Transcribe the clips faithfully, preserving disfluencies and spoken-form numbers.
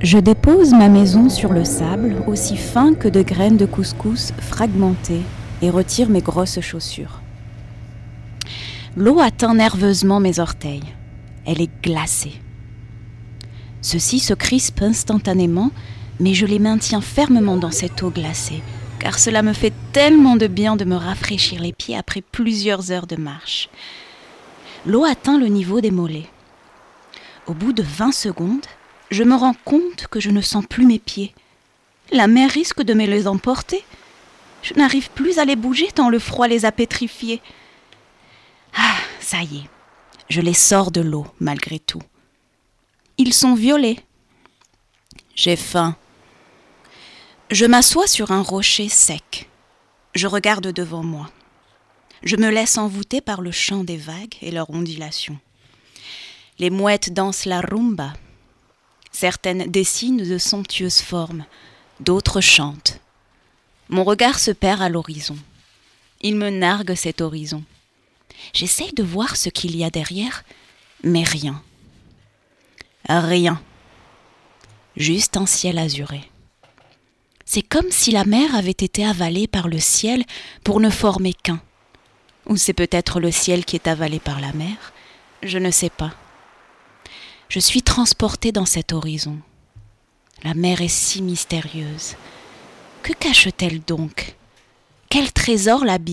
Je dépose ma maison sur le sable, aussi fin que de graines de couscous fragmentées, et retire mes grosses chaussures. L'eau atteint nerveusement mes orteils. Elle est glacée. Ceux-ci se crispent instantanément, mais je les maintiens fermement dans cette eau glacée, car cela me fait tellement de bien de me rafraîchir les pieds après plusieurs heures de marche. L'eau atteint le niveau des mollets. Au bout de vingt secondes, je me rends compte que je ne sens plus mes pieds. La mer risque de me les emporter. Je n'arrive plus à les bouger tant le froid les a pétrifiés. Ah, ça y est, je les sors de l'eau malgré tout. Ils sont violets. J'ai faim. Je m'assois sur un rocher sec. Je regarde devant moi. Je me laisse envoûter par le chant des vagues et leur ondulation. Les mouettes dansent la rumba. Certaines dessinent de somptueuses formes, d'autres chantent. Mon regard se perd à l'horizon. Il me nargue cet horizon. J'essaye de voir ce qu'il y a derrière, mais rien. Rien. Juste un ciel azuré. C'est comme si la mer avait été avalée par le ciel pour ne former qu'un. Ou c'est peut-être le ciel qui est avalé par la mer, je ne sais pas. Je suis transportée dans cet horizon. La mer est si mystérieuse. Que cache-t-elle donc ? Quel trésor l'habite ?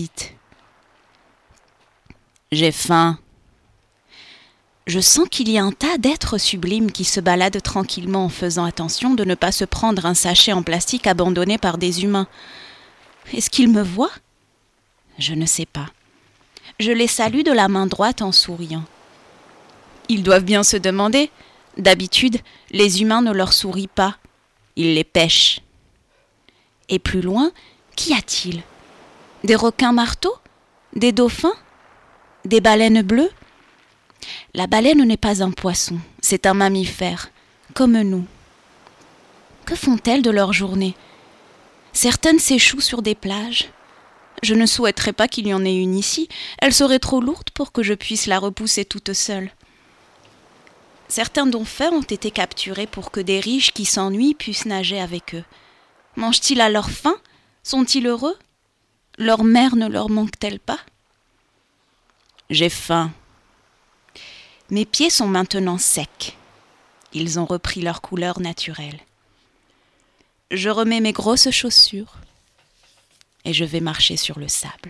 J'ai faim. Je sens qu'il y a un tas d'êtres sublimes qui se baladent tranquillement en faisant attention de ne pas se prendre un sachet en plastique abandonné par des humains. Est-ce qu'ils me voient ? Je ne sais pas. Je les salue de la main droite en souriant. Ils doivent bien se demander. D'habitude, les humains ne leur sourient pas. Ils les pêchent. Et plus loin, qu'y a-t-il ? Des requins marteaux ? Des dauphins ? Des baleines bleues ? La baleine n'est pas un poisson, c'est un mammifère, comme nous. Que font-elles de leur journée ? Certaines s'échouent sur des plages. Je ne souhaiterais pas qu'il y en ait une ici, elle serait trop lourde pour que je puisse la repousser toute seule. Certains dauphins ont été capturés pour que des riches qui s'ennuient puissent nager avec eux. Mangent-ils à leur faim ? Sont-ils heureux ? Leur mère ne leur manque-t-elle pas ? J'ai faim. Mes pieds sont maintenant secs. Ils ont repris leur couleur naturelle. Je remets mes grosses chaussures et je vais marcher sur le sable.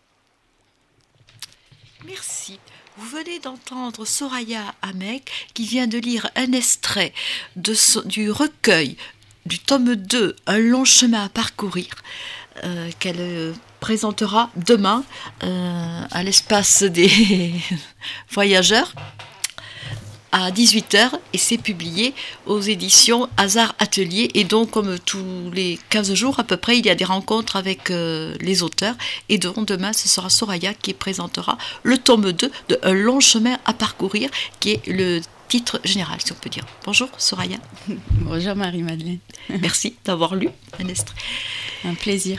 Merci. Vous venez d'entendre Soraya Ahmed qui vient de lire un extrait de so, du recueil du tome deux, Un long chemin à parcourir, euh, qu'elle euh, présentera demain euh, à l'espace des voyageurs à dix-huit heures, et c'est publié aux éditions Hasard Atelier. Et donc, comme tous les quinze jours à peu près, il y a des rencontres avec euh, les auteurs. Et donc, demain, ce sera Soraya qui présentera le tome deux de Un long chemin à parcourir, qui est le titre général, si on peut dire. Bonjour Soraya. Bonjour Marie-Madeleine. Merci d'avoir lu un extrait. Un plaisir.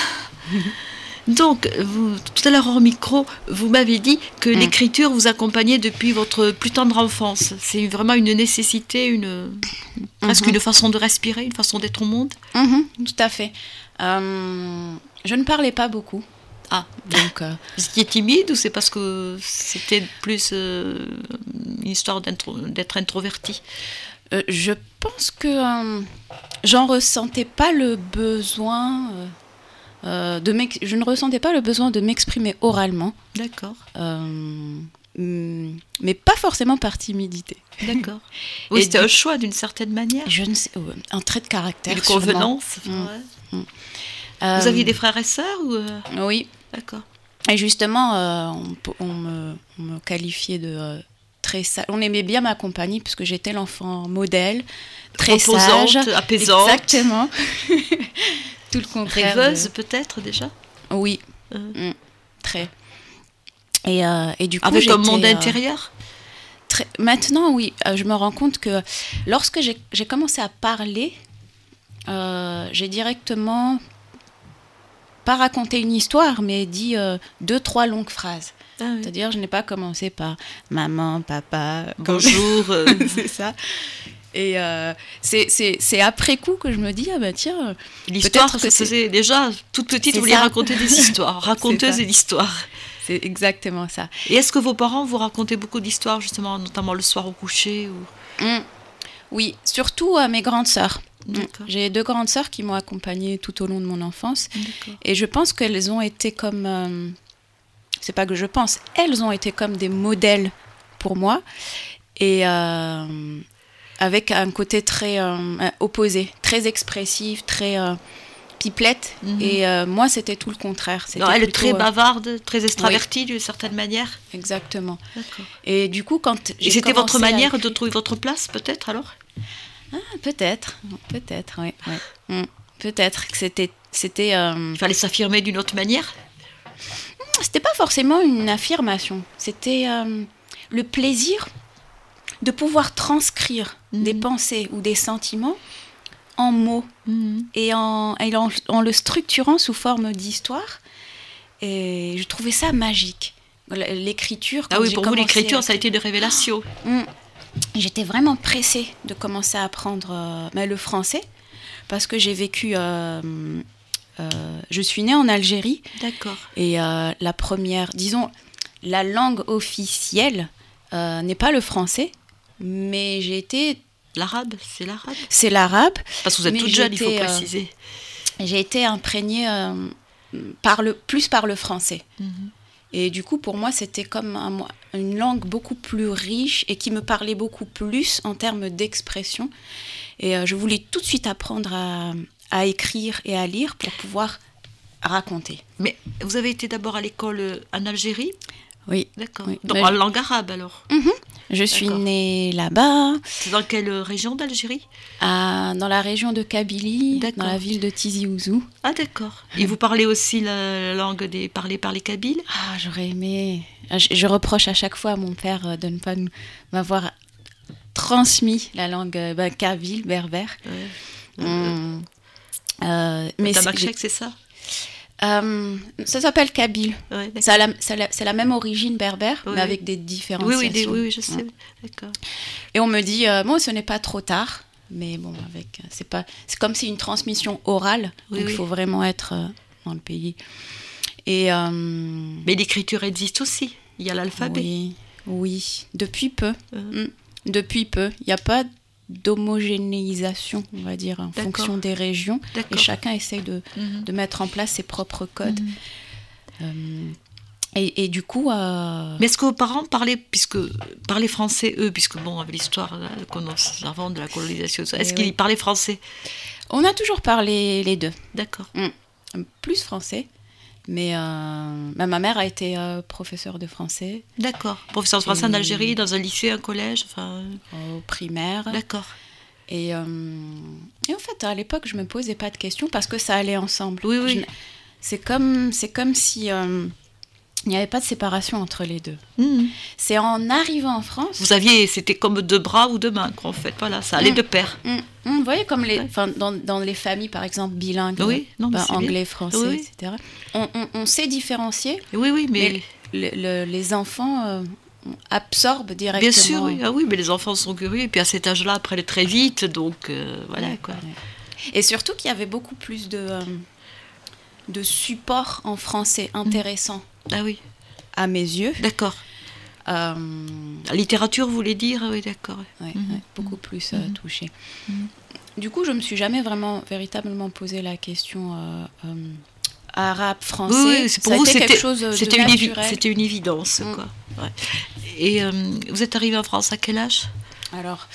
Donc, vous, tout à l'heure hors micro, vous m'avez dit que mmh. l'écriture vous accompagnait depuis votre plus tendre enfance. C'est vraiment une nécessité, une, mmh. presque une façon de respirer, une façon d'être au monde. Mmh, tout à fait. Euh, je ne parlais pas beaucoup. Ah, donc, euh... est-ce qu'il est timide ou c'est parce que c'était plus euh, une histoire d'être introverti ? euh, Je pense que euh, j'en ressentais pas le besoin... Euh... Euh, de je ne ressentais pas le besoin de m'exprimer oralement. D'accord. Euh, mais pas forcément par timidité. D'accord. Oui, c'était du... un choix d'une certaine manière. Je ne sais, euh, un trait de caractère. Une convenance. Mmh. Ouais. Mmh. Euh, Vous aviez des frères et sœurs ou euh... Oui. D'accord. Et justement, euh, on, on, me, on me qualifiait de euh, très sage. On aimait bien ma compagnie puisque j'étais l'enfant modèle, très reposante, sage, apaisante. Exactement. Tout le contraire. Rêveuse de... peut-être déjà. Oui, euh. mmh, très. Et, euh, et du coup, avec un monde euh, intérieur. Très... Maintenant, oui, euh, je me rends compte que lorsque j'ai, j'ai commencé à parler, euh, j'ai directement pas raconté une histoire, mais dit euh, deux, trois longues phrases. Ah oui. C'est-à-dire, je n'ai pas commencé par maman, papa, bonjour. C'est ça. Et euh, c'est, c'est, c'est après coup que je me dis, ah ben tiens, l'histoire peut-être se que c'est... faisait déjà, toute petite, C'est vous vouliez ça. raconter des histoires, raconteuse et d'histoires. C'est exactement ça. Et est-ce que vos parents vous racontaient beaucoup d'histoires, justement, notamment le soir au coucher ou... Mmh. Oui, surtout à mes grandes sœurs. D'accord. J'ai deux grandes sœurs qui m'ont accompagnée tout au long de mon enfance. D'accord. Et je pense qu'elles ont été comme... Euh, c'est pas que je pense, elles ont été comme des modèles pour moi. Et euh, avec un côté très euh, opposé, très expressif, très euh, pipelette. Mm-hmm. Et euh, moi, c'était tout le contraire. C'était non, elle est plutôt, très bavarde, très extravertie, oui. d'une certaine manière. Exactement. D'accord. Et du coup, quand j'ai Et c'était votre manière écrire... de trouver votre place, peut-être, alors ? Ah, peut-être, peut-être, oui. oui. Mmh. Peut-être que c'était... c'était euh... Il fallait s'affirmer d'une autre manière ? C'était pas forcément une affirmation. C'était euh, le plaisir de pouvoir transcrire mmh. des pensées ou des sentiments en mots mmh. et, en, et en, en le structurant sous forme d'histoire. Et je trouvais ça magique. L'écriture... Ah oui, pour vous, l'écriture, à... ça a été une révélation. Mmh. J'étais vraiment pressée de commencer à apprendre euh, bah, le français parce que j'ai vécu... Euh, euh, je suis née en Algérie. D'accord. Et euh, la première... Disons, la langue officielle euh, n'est pas le français, mais j'ai été... L'arabe, c'est l'arabe. C'est l'arabe. Parce que vous êtes toute jeune, il faut préciser. Euh, j'ai été imprégnée euh, par le, plus par le français. Mm-hmm. Et du coup, pour moi, c'était comme un, une langue beaucoup plus riche et qui me parlait beaucoup plus en termes d'expression. Et euh, je voulais tout de suite apprendre à, à écrire et à lire pour pouvoir raconter. Mais vous avez été d'abord à l'école en Algérie ? Oui. D'accord. Oui. Donc en je... langue arabe, alors ? Mm-hmm. Je suis D'accord. née là-bas. C'est dans quelle région d'Algérie ? à, Dans la région de Kabylie, d'accord. Dans la ville de Tizi Ouzou. Ah d'accord. Et vous parlez aussi la langue des, parlée par les Kabyles ? Ah, j'aurais aimé. Je, je reproche à chaque fois à mon père de ne pas m'avoir transmis la langue ben, kabyle, berbère. Ouais. Hum, euh, mais Tamakchek, c'est ça ? Euh, ça s'appelle kabyle. Ouais, ça la, ça la, c'est la même origine berbère, ouais. mais avec des différenciations. Oui, oui, des, oui, oui je sais. Ouais. D'accord. Et on me dit, euh, bon, ce n'est pas trop tard, mais bon, avec, c'est pas, c'est comme si une transmission orale, oui, donc il oui. faut vraiment être euh, dans le pays. Et, euh, mais l'écriture existe aussi. Il y a l'alphabet. Oui, oui, depuis peu. Euh. Mm. Depuis peu. Il n'y a pas d'homogénéisation, on va dire, en D'accord. fonction des régions. D'accord. Et chacun essaye de, mm-hmm. de mettre en place ses propres codes. Mm-hmm. Euh, et, et du coup... Euh... Mais est-ce que vos parents parlaient, puisque, parlaient français, eux, puisque, bon, avec l'histoire là, avant de la colonisation, est-ce et qu'ils oui. parlaient français ? On a toujours parlé les deux. D'accord. Mm. Plus français. Mais euh, ma mère a été euh, professeure de français. D'accord. Professeure de français et... en Algérie, dans un lycée, un collège, enfin... Au primaire. D'accord. Et, euh, et en fait, à l'époque, je ne me posais pas de questions parce que ça allait ensemble. Oui, oui. Je, c'est, comme, c'est comme si euh, il n'y avait pas de séparation entre les deux. Mmh. C'est en arrivant en France... Vous aviez... C'était comme deux bras ou deux mains, en fait. Voilà, ça allait mmh. de pair. Mmh. Vous voyez, comme les, ouais. dans, dans les familles, par exemple, bilingues, oui, non, ben, anglais, français, oui. et cetera. On, on, on sait différencier. Oui, oui, mais... mais le, le, les enfants euh, absorbent directement. Bien sûr, oui. Ah oui, mais les enfants sont curieux. Et puis à cet âge-là, après, elle est très vite. Donc, euh, voilà, ouais, quoi. Ouais. Et surtout qu'il y avait beaucoup plus de, euh, de supports en français intéressants. Mmh. Ah oui. À mes yeux. D'accord. Euh... La littérature, vous voulez dire ? Oui, d'accord. Ouais, mmh. ouais, beaucoup plus euh, mmh. touchée. Mmh. Du coup, je me suis jamais vraiment, véritablement posé la question euh, euh, arabe, français. Oui, oui, c'est pour ça vous, a été c'était, quelque chose de c'était, une naturel. évi- c'était une évidence, mmh. quoi. Ouais. Et euh, vous êtes arrivée en France à quel âge ? Alors,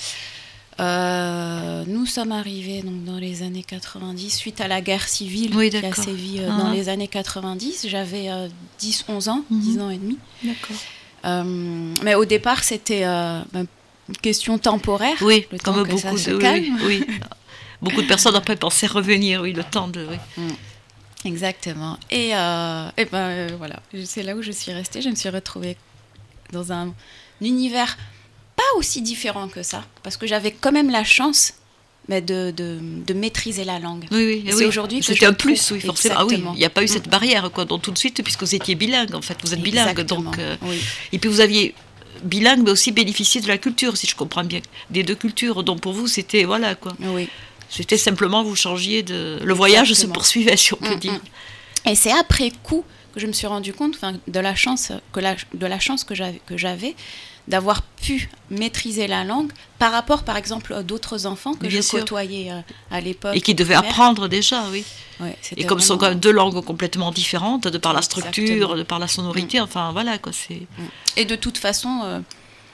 euh, nous sommes arrivés donc, dans les années quatre-vingt-dix, suite à la guerre civile oui, qui a sévi euh, ah. dans les années quatre-vingt-dix. J'avais euh, dix onze ans, mmh. dix ans et demi. D'accord. Euh, mais au départ, c'était euh, une question temporaire. Oui, le comme temps beaucoup que ça de se calme. Oui, oui. Beaucoup de personnes après pensaient revenir, oui, le temps de... Oui. Mm. Exactement. Et, euh, et ben euh, voilà, c'est là où je suis restée. Je me suis retrouvée dans un, un univers pas aussi différent que ça, parce que j'avais quand même la chance mais de, de, de maîtriser la langue. Oui, oui, c'est oui. aujourd'hui que c'était je un plus, oui, forcément. Ah oui, il n'y a pas eu mm. cette barrière, quoi. Donc tout de suite, puisque vous étiez bilingue, en fait, vous êtes Exactement. bilingue, donc. Euh, oui. Et puis vous aviez bilingue, mais aussi bénéficier de la culture, si je comprends bien, des deux cultures. Donc pour vous, c'était, voilà, quoi. Oui. C'était simplement, vous changiez de... Le voyage Exactement. se poursuivait, si on peut Mm, dire. mm. Et c'est après coup que je me suis rendu compte de la chance que, la, de la chance que j'avais, que j'avais d'avoir pu maîtriser la langue par rapport, par exemple, à d'autres enfants que Bien je sûr. côtoyais euh, à l'époque. Et qui devaient primaire. apprendre déjà, oui. Ouais, Et comme ce sont quand même deux langues complètement différentes, de par la structure, Exactement. de par la sonorité, Mm. enfin voilà, quoi, c'est... Et de toute façon, euh,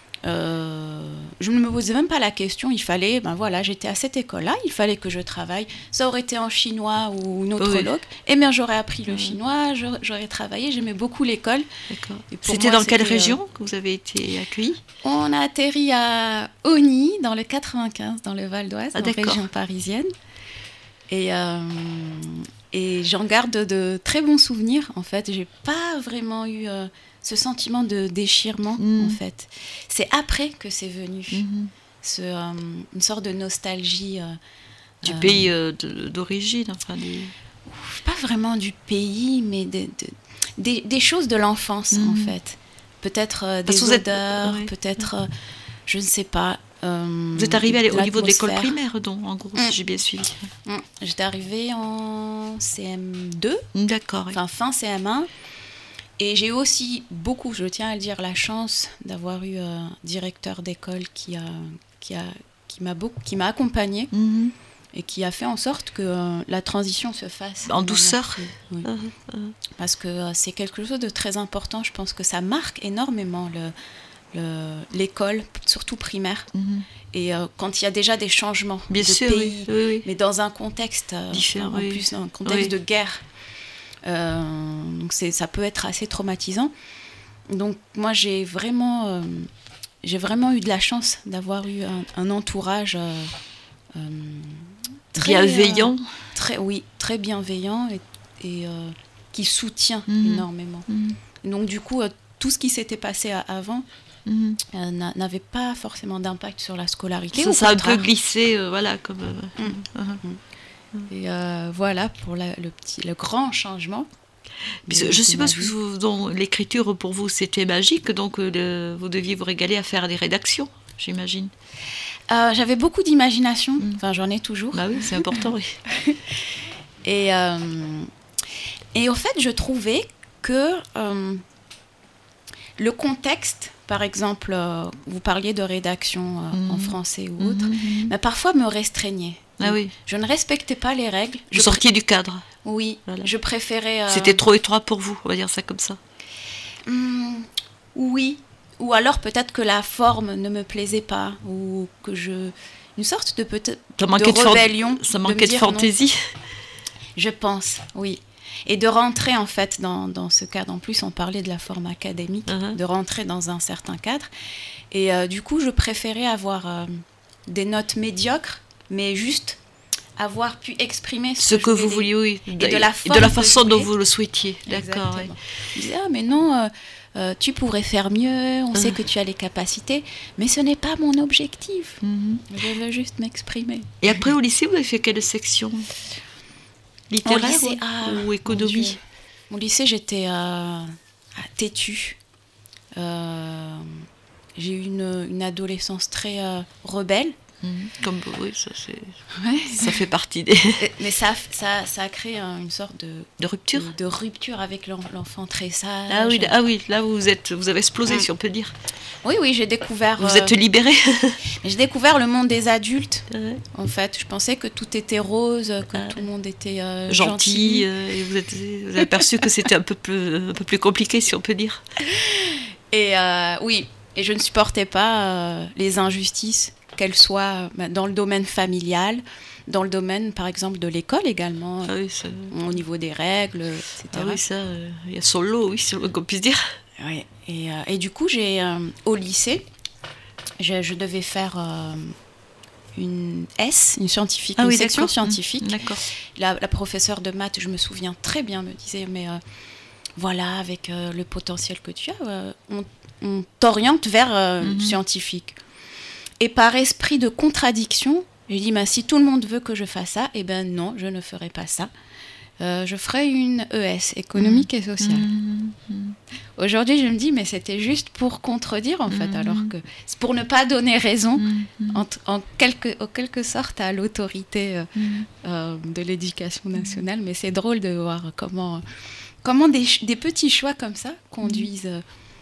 euh, je ne me posais même pas la question. Il fallait, ben voilà, j'étais à cette école-là, il fallait que je travaille. Ça aurait été en chinois ou une autre Oui. langue. Eh bien, j'aurais appris le Mm. chinois, j'aurais, j'aurais travaillé. J'aimais beaucoup l'école. D'accord. Et pour C'était moi, dans quelle c'était, euh, région que vous avez été accueillis? On a atterri à Osny, dans le quatre-vingt-quinze, dans le Val d'Oise, Ah, en d'accord. région parisienne. Et, euh, et j'en garde de très bons souvenirs, en fait. J'ai pas vraiment eu euh, ce sentiment de déchirement, Mm. en fait. C'est après que c'est venu, Mhm. ce, euh, une sorte de nostalgie. euh, Du euh, pays euh, de- d'origine, enfin des... Pas vraiment du pays, mais de, de- des, des choses de l'enfance, Mhm. en fait. Peut-être euh, Parce des que vous êtes- odeurs, ouais. peut-être, euh, je ne sais pas. euh, Vous êtes arrivé à l- au niveau de l'école l'atmosphère. primaire, donc, en gros, Mm. si j'ai bien suivi. Mm. J'étais arrivée en C M deux, D'accord. oui. enfin fin C M un. Et j'ai eu aussi beaucoup, je tiens à le dire, la chance d'avoir eu un directeur d'école qui, a, qui, a, qui m'a beaucoup, qui m'a accompagnée Mhm. et qui a fait en sorte que euh, la transition se fasse. En de douceur. manière plus- oui. Ah, ah. Parce que euh, c'est quelque chose de très important. Je pense que ça marque énormément le, le- l'école, surtout primaire. Mhm. Et euh, quand il y a déjà des changements Bien de sûr, pays, oui. oui, oui. mais dans un contexte euh, Différent, en oui. plus un contexte Oui. de guerre, Euh, donc c'est, ça peut être assez traumatisant. Donc moi j'ai vraiment, euh, j'ai vraiment eu de la chance d'avoir eu un, un entourage euh, euh, très, Bienveillant. euh, très, oui, très bienveillant et, et, euh, qui soutient Mhm. énormément. Mhm. Donc du coup euh, tout ce qui s'était passé à- avant Mhm. euh, n'a- n'avait pas forcément d'impact sur la scolarité. Ça, au ça a un peu contraire. glissé, euh, voilà, comme... euh, Mm. mhm. Et euh, voilà pour la- le, petit, le grand changement. Puis, de- je de suppose ma que vie. vous- donc, l'écriture pour vous c'était magique, donc euh, le- vous deviez vous régaler à faire des rédactions, j'imagine. Euh, j'avais beaucoup d'imagination, Mm. enfin j'en ai toujours. Bah oui, c'est important, oui. Et, euh, et au fait, je trouvais que euh, le contexte, par exemple, euh, vous parliez de rédaction euh, Mhm. en français ou autre, Mhm. mais parfois me restreignait. Ah oui, Je ne respectais pas les règles. vous Je sortiez du cadre. pr- Oui, Voilà. je préférais... euh, C'était trop étroit pour vous, on va dire ça comme ça. Hmm, oui, ou alors peut-être que la forme ne me plaisait pas, ou que je... Une sorte de peut-être Ça de manquait de, fan- rébellion. ça me manquait de, dire non. fantaisie. Je pense, oui. Et de rentrer en fait dans, dans ce cadre. En plus, on parlait de la forme académique, Uh-huh. de rentrer dans un certain cadre. Et euh, du coup, je préférais avoir euh, des notes médiocres, mais juste avoir pu exprimer ce, Ce que je vous voulais. vouliez, oui. Et de la Et de la forme que façon je dont voulais. vous le souhaitiez. D'accord, oui. Exactement. Je disais, ah mais non, euh, euh, tu pourrais faire mieux, on sait que tu as les capacités, mais ce n'est pas mon objectif. Mhm. Je veux juste m'exprimer. Et après, au lycée, vous avez fait quelle section? Littéraire Au lycée, ou- ah, ou mon économie? Dieu. Au lycée, j'étais euh, têtue. Euh, j'ai eu une, une adolescence très euh, rebelle. Mhm. Comme oui, ça, c'est... Ouais. ça fait partie des... Mais ça, ça, ça a créé euh, une sorte de, de rupture. de, de rupture avec l'en- l'enfant très sage. Ah oui, ah oui, là vous êtes, vous avez explosé, Mm. si on peut dire. Oui, oui, j'ai découvert. Vous euh, êtes libéré. j'ai découvert le monde des adultes. Ouais. En fait, je pensais que tout était rose, que Ah. tout le monde était euh, Gentil, gentil. euh, et vous, êtes, vous avez aperçu que c'était un peu plus, un peu plus compliqué, si on peut dire. Et euh, oui, et je ne supportais pas euh, les injustices, qu'elles soient euh, dans le domaine familial, dans le domaine, par exemple, de l'école également, Ah oui, ça, au niveau des règles, et ah cetera. oui, ça, euh, il y a son lot, oui, c'est le moins qu'on puisse dire. Ouais. Et, euh, et du coup, j'ai euh, au lycée, je, je devais faire euh, une S, une scientifique, Ah une oui, section d'accord. scientifique. D'accord. La, la professeure de maths, je me souviens très bien, me disait, mais euh, voilà, avec euh, le potentiel que tu as, euh, on, on t'oriente vers euh, Mhm. scientifique. Et par esprit de contradiction, j'ai dit, bah, si tout le monde veut que je fasse ça, eh ben non, je ne ferai pas ça. Euh, je ferai une E S, économique et sociale. Mhm. Mhm. aujourd'hui, je me dis, mais c'était juste pour contredire, en fait, Mmh. alors que c'est pour ne pas donner raison, Mmh. en, en, quelque, en quelque sorte, à l'autorité euh, Mmh. euh, de l'éducation nationale. Mais c'est drôle de voir comment, comment des, des petits choix comme ça conduisent euh,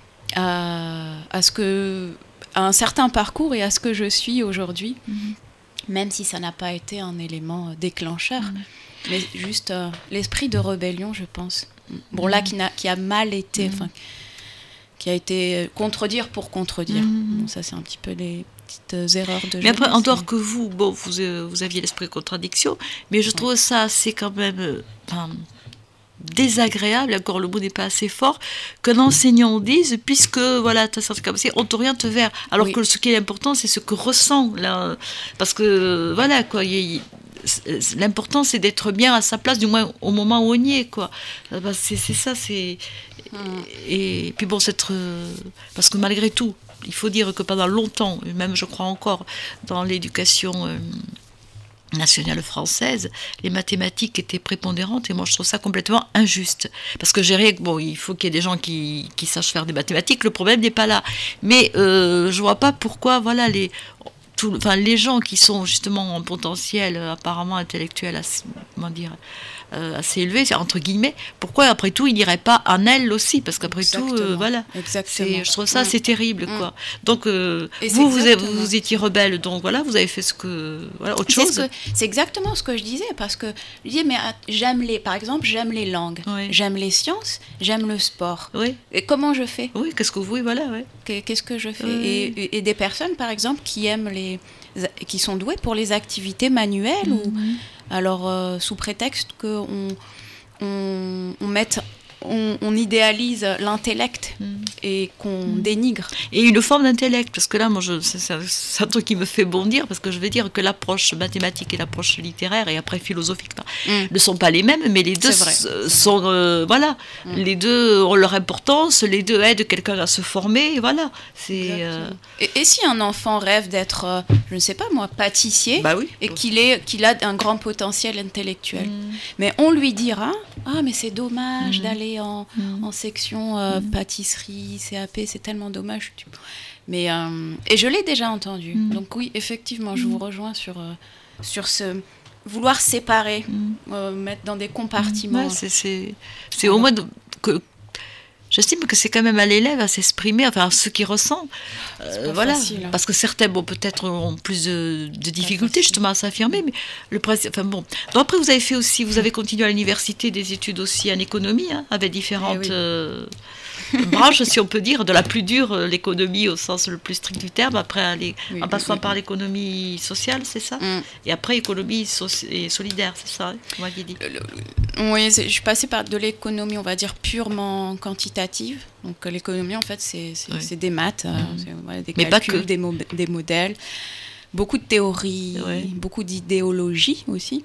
à, à, ce que, à un certain parcours et à ce que je suis aujourd'hui, Mmh. même si ça n'a pas été un élément déclencheur. Mmh. Mais juste euh, l'esprit de rébellion, je pense. Bon, là, qui, n'a, qui a mal été, enfin, mmh. qui a été contredire pour contredire. Mmh. Bon, ça, c'est un petit peu les petites erreurs de jeunesse. Mais après, en dehors mais... que vous, bon, vous, euh, vous aviez l'esprit de contradiction, mais je trouve ouais. ça assez quand même euh, enfin, désagréable, encore le mot n'est pas assez fort, qu'un enseignant dise, puisque, voilà, tu as sorti comme ça, on t'oriente vers. Alors oui. que ce qui est important, c'est ce que ressent, là, parce que, voilà, quoi, il y a... L'important, c'est d'être bien à sa place, du moins au moment où on y est, quoi. C'est, c'est ça, c'est... Hum. Et, et puis bon, c'est être... Parce que malgré tout, il faut dire que pendant longtemps, même je crois encore, dans l'éducation euh, nationale française, les mathématiques étaient prépondérantes, et moi je trouve ça complètement injuste. Parce que j'ai rien... Bon, il faut qu'il y ait des gens qui, qui sachent faire des mathématiques, le problème n'est pas là. Mais euh, je vois pas pourquoi, voilà, les... Tout, enfin, les gens qui sont justement en potentiel euh, apparemment intellectuel assez, comment dire, euh, assez élevé, entre guillemets, pourquoi après tout ils n'iraient pas en elle aussi, parce qu'après exactement. tout, euh, voilà, c'est, je trouve ça mmh. c'est terrible, mmh. quoi. Donc euh, vous, vous, avez, vous étiez rebelle, donc voilà, vous avez fait ce que, voilà, autre chose. Ce que, c'est exactement ce que je disais, parce que je disais, mais j'aime les, par exemple, j'aime les langues, oui. j'aime les sciences, j'aime le sport. Oui. Et comment je fais ? Oui, qu'est-ce que vous, oui, voilà, oui. Qu'est-ce que je fais ? Oui. et, et des personnes, par exemple, qui aiment les qui sont doués pour les activités manuelles, mmh. ou alors euh, sous prétexte qu'on on, on mette on, on idéalise l'intellect mmh. et qu'on mmh. dénigre. Et une forme d'intellect, parce que là, moi, je, c'est, c'est un truc qui me fait bondir, parce que je veux dire que l'approche mathématique et l'approche littéraire, et après philosophique, mmh. ne sont pas les mêmes, mais les deux vrai, s- sont, euh, voilà, mmh. les deux ont leur importance, les deux aident quelqu'un à se former, et voilà. C'est, euh... et, et si un enfant rêve d'être, euh, je ne sais pas moi, pâtissier, bah oui, et qu'il, est, qu'il a un grand potentiel intellectuel, mmh. mais on lui dira, ah, mais c'est dommage mmh. d'aller En, mmh. en section euh, mmh. pâtisserie, C A P, c'est tellement dommage. Mais, euh, et je l'ai déjà entendu. Mmh. Donc oui, effectivement, mmh. je vous rejoins sur, euh, sur ce vouloir séparer, mmh. euh, mettre dans des compartiments. Ouais, c'est, c'est, c'est au moins de, que j'estime que c'est quand même à l'élève à s'exprimer, enfin à ce qu'il ressent. Euh, voilà, facile, hein. Parce que certains, bon, peut-être ont plus de, de difficultés justement à s'affirmer, mais le principe, enfin bon. Donc après, vous avez fait aussi, vous avez continué à l'université des études aussi en économie, hein, avec différentes oui. euh, branches, si on peut dire, de la plus dure, l'économie au sens le plus strict du terme, après aller, oui, en passant oui, par oui. l'économie sociale, c'est ça, mm. et après économie so- et solidaire, c'est ça, hein, vous m'aviez dit. Oui, je suis passée par de l'économie, on va dire, purement quantitative. Donc l'économie, en fait, c'est, c'est, oui. c'est des maths, mmh. c'est, voilà, des Mais calculs, pas que. Des, mo- des modèles, beaucoup de théories, oui. beaucoup d'idéologie aussi.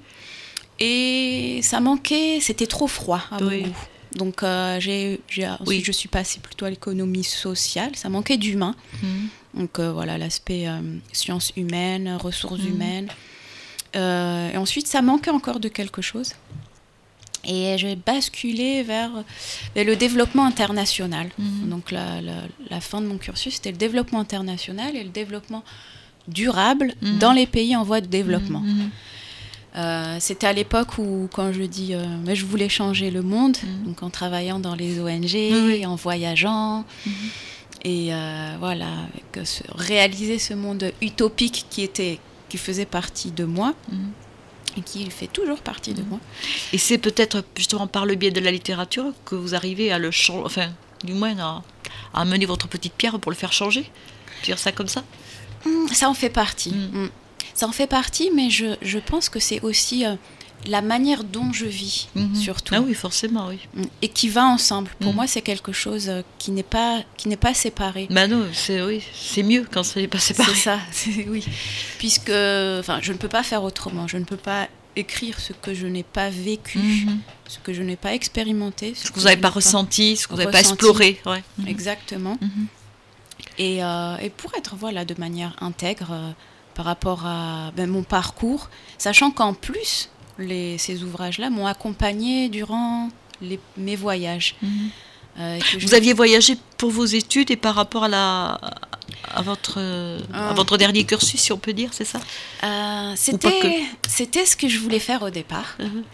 Et ça manquait, c'était trop froid à oui. mon goût. Donc euh, j'ai, j'ai, ensuite, oui. je suis passée plutôt à l'économie sociale. Ça manquait d'humain. Mmh. Donc euh, voilà, l'aspect euh, sciences humaines, ressources mmh. humaines. Euh, et ensuite, ça manquait encore de quelque chose. Et j'ai basculé vers, vers le développement international. Mmh. Donc la, la, la fin de mon cursus, c'était le développement international et le développement durable mmh. dans les pays en voie de développement. Mmh. Euh, c'était à l'époque où, quand je dis, euh, mais je voulais changer le monde, mmh. donc en travaillant dans les O N G, mmh. en voyageant, mmh. et euh, voilà, avec ce, réaliser ce monde utopique qui était, qui faisait partie de moi. Mmh. Et qui fait toujours partie de moi. Et c'est peut-être justement par le biais de la littérature que vous arrivez à le changer, enfin, du moins à, à amener votre petite pierre pour le faire changer. Dire ça comme ça. Ça en fait partie. Mm. Ça en fait partie, mais je, je pense que c'est aussi euh, la manière dont je vis, mm-hmm. surtout. Ah oui, forcément, oui. Et qui va ensemble. Pour mm. moi, c'est quelque chose qui n'est pas, qui n'est pas séparé. Ben non, c'est, oui, c'est mieux quand ça n'est pas séparé. C'est ça, c'est, oui. Puisque, enfin, je ne peux pas faire autrement. Je ne peux pas écrire ce que je n'ai pas vécu, mm-hmm. ce que je n'ai pas expérimenté. Ce, ce que, que vous n'avez pas ressenti, ce que vous n'avez pas exploré. Ouais. Mm-hmm. Exactement. Mm-hmm. Et, euh, et pour être, voilà, de manière intègre euh, par rapport à ben, mon parcours, sachant qu'en plus, Les, ces ouvrages-là m'ont accompagnée durant les, mes voyages. Mmh. Euh, que je... Vous aviez voyagé pour vos études et par rapport à, la, à, votre, euh, à votre dernier cursus, si on peut dire, c'est ça euh, c'était, c'était ce que je voulais faire au départ. Uh-huh.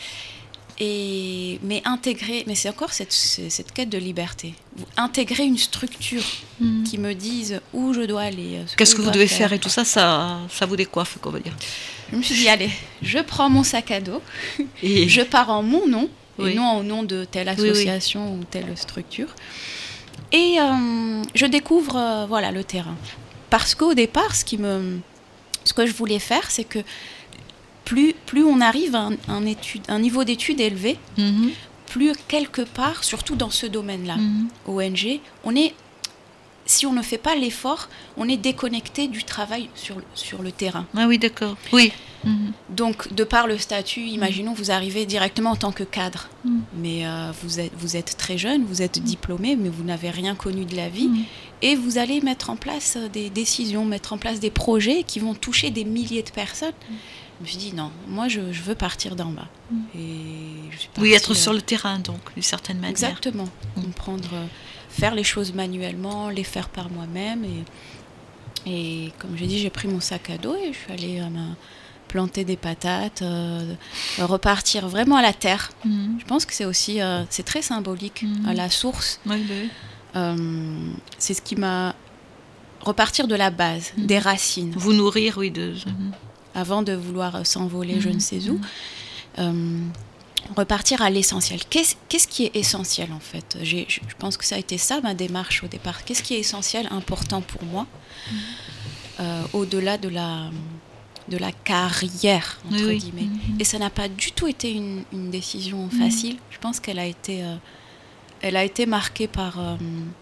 Et, mais intégrer, mais c'est encore cette, cette quête de liberté. Intégrer une structure mmh. qui me dise où je dois aller. Ce Qu'est-ce que, que vous devez faire. faire et tout ça, ça, ça vous décoiffe, qu'on va dire. Je me suis dit, allez, je prends mon sac à dos, et... je pars en mon nom, oui. et non au nom de telle association oui, oui. ou telle structure. Et euh, je découvre euh, voilà, le terrain. Parce qu'au départ, ce, qui me, ce que je voulais faire, c'est que Plus, plus on arrive à un, un, étude, un niveau d'études élevé, mm-hmm. plus quelque part, surtout dans ce domaine-là, mm-hmm. O N G, on est, si on ne fait pas l'effort, on est déconnecté du travail sur, sur le terrain. Ah oui, d'accord. Oui. Mm-hmm. Donc, de par le statut, imaginons, vous arrivez directement en tant que cadre, mm-hmm. mais euh, vous, êtes, vous êtes très jeune, vous êtes diplômé, mais vous n'avez rien connu de la vie, mm-hmm. et vous allez mettre en place des décisions, mettre en place des projets qui vont toucher des milliers de personnes. Mm-hmm. Je me suis dit, non, moi, je, je veux partir d'en bas. Mm. Et je suis oui, être sur le terrain, donc, d'une certaine manière. Exactement. Mm. Comprendre, euh, faire les choses manuellement, les faire par moi-même. Et, et comme j'ai dit, j'ai pris mon sac à dos et je suis allée euh, planter des patates, euh, repartir vraiment à la terre. Mm. Je pense que c'est aussi, euh, c'est très symbolique, mm. à la source. Oui, oui. Euh, c'est ce qui m'a... Repartir de la base, mm. des racines. Vous nourrir, oui, de... Mm. avant de vouloir s'envoler mmh. je ne sais où, euh, repartir à l'essentiel. Qu'est-ce, qu'est-ce qui est essentiel en fait ? J'ai, je pense que ça a été ça ma démarche au départ. Qu'est-ce qui est essentiel, important pour moi, mmh. euh, au-delà de la, de la carrière, entre oui, guillemets. Mmh. Et ça n'a pas du tout été une, une décision mmh. facile. Je pense qu'elle a été, euh, elle a été marquée par... Euh,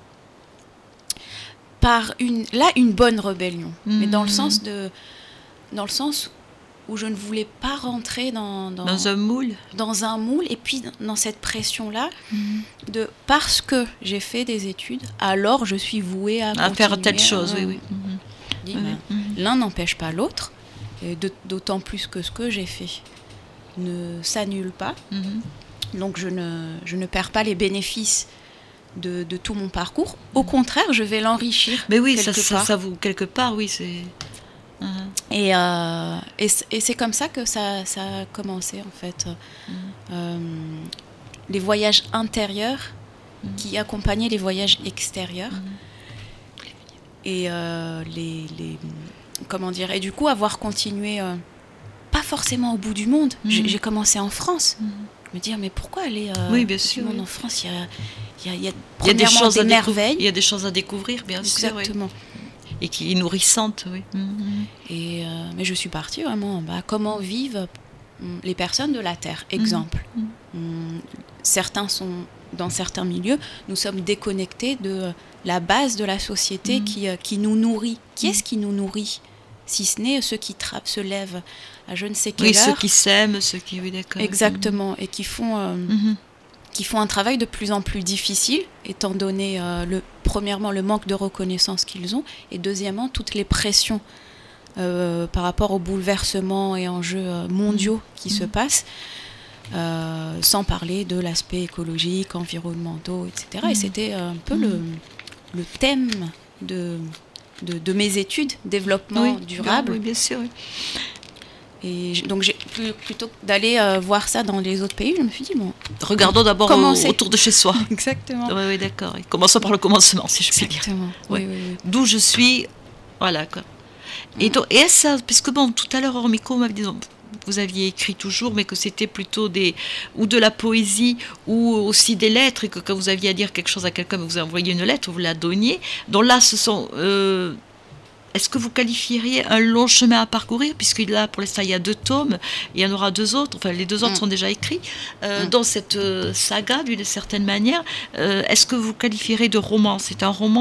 par une, là, une bonne rébellion, mmh. mais dans le sens de... dans le sens où je ne voulais pas rentrer dans, dans, dans un moule. Dans un moule, et puis dans cette pression-là, mmh. de parce que j'ai fait des études, alors je suis vouée à, à faire telle chose, à, oui, oui. Mmh. Dis, oui, ben, mmh. L'un n'empêche pas l'autre, et de, d'autant plus que ce que j'ai fait ne s'annule pas, mmh. donc je ne, je ne perds pas les bénéfices de, de tout mon parcours. Au mmh. contraire, je vais l'enrichir. Mais oui, quelque ça, part. ça, ça vous, quelque part, oui, c'est... Uh-huh. Et, euh, et, et c'est comme ça que ça, ça a commencé en fait. Uh-huh. Euh, les voyages intérieurs uh-huh. qui accompagnaient les voyages extérieurs. Uh-huh. Et euh, les, les comment dire, et du coup avoir continué euh, pas forcément au bout du monde. Uh-huh. J'ai, j'ai commencé en France. Uh-huh. Je me dis mais pourquoi aller euh, oui, bien sûr, au monde oui. en France? Il y a, il y a, il y a, il y a des choses des à merveilles. Décou- il y a des choses à découvrir, bien Exactement. sûr. Exactement. Oui. Et qui est nourrissante, oui. Mm-hmm. Et euh, mais je suis partie vraiment, bah, comment vivent les personnes de la Terre, exemple. Mm-hmm. Hum, certains sont, dans certains milieux, nous sommes déconnectés de la base de la société mm-hmm. qui, euh, qui nous nourrit. Qui est-ce qui nous nourrit ? Si ce n'est ceux qui tra- se lèvent à je ne sais quelle oui, heure. Oui, ceux qui s'aiment, ceux qui... Oui, d'accord. Exactement, mm-hmm. et qui font... Euh, mm-hmm. qui font un travail de plus en plus difficile, étant donné, euh, le, premièrement, le manque de reconnaissance qu'ils ont, et deuxièmement, toutes les pressions euh, par rapport aux bouleversements et enjeux euh, mondiaux qui mmh. se passent, euh, sans parler de l'aspect écologique, environnementaux, et cetera. Mmh. Et c'était un peu mmh. le, le thème de, de, de mes études, développement oui, durable. Oui, bien sûr, oui. Et donc, j'ai, plutôt que d'aller euh, voir ça dans les autres pays, je me suis dit, bon... Regardons d'abord au, autour de chez soi. Exactement. Oui, oui, d'accord. Et commençons par le commencement, si je puis dire. Exactement. Oui. Oui, oui, oui. D'où je suis, voilà, quoi. Mm. Et, donc, et est-ce ça, parce que bon, tout à l'heure, hors micro, vous m'avez dit, vous aviez écrit toujours, mais que c'était plutôt des, ou de la poésie, ou aussi des lettres, et que quand vous aviez à dire quelque chose à quelqu'un, vous envoyiez une lettre, vous la donniez. Donc là, ce sont... Euh, est-ce que vous qualifieriez un long chemin à parcourir, puisque là, pour l'instant, il y a deux tomes, et il y en aura deux autres, enfin, les deux autres mmh. sont déjà écrits, euh, mmh. dans cette euh, saga, d'une certaine manière. Euh, est-ce que vous qualifierez de roman ? C'est un roman ?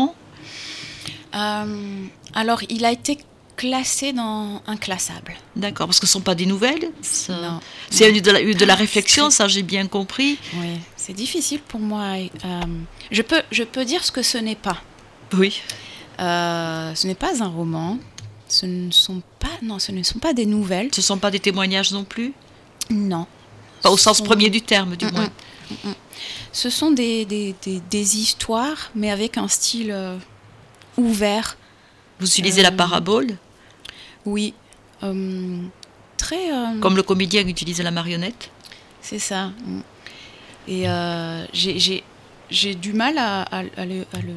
euh, Alors, il a été classé dans inclassable. D'accord, parce que ce ne sont pas des nouvelles. Ça... Non. C'est non. De, la, de la réflexion, ça, j'ai bien compris. Oui, c'est difficile pour moi. Euh, je, peux, je peux dire ce que ce n'est pas. Oui. Euh, ce n'est pas un roman, ce ne sont pas, non, ce ne sont pas des nouvelles. Ce ne sont pas des témoignages non plus ? Non. Pas au sens sont... premier du terme, du Mm-mm. moins. Ce sont des, des, des, des histoires, mais avec un style euh, ouvert. Vous utilisez euh, la parabole ? Oui. Euh, très... Euh, Comme le comédien utilise la marionnette ? C'est ça. Et euh, j'ai, j'ai, j'ai du mal à, à, à le... À le,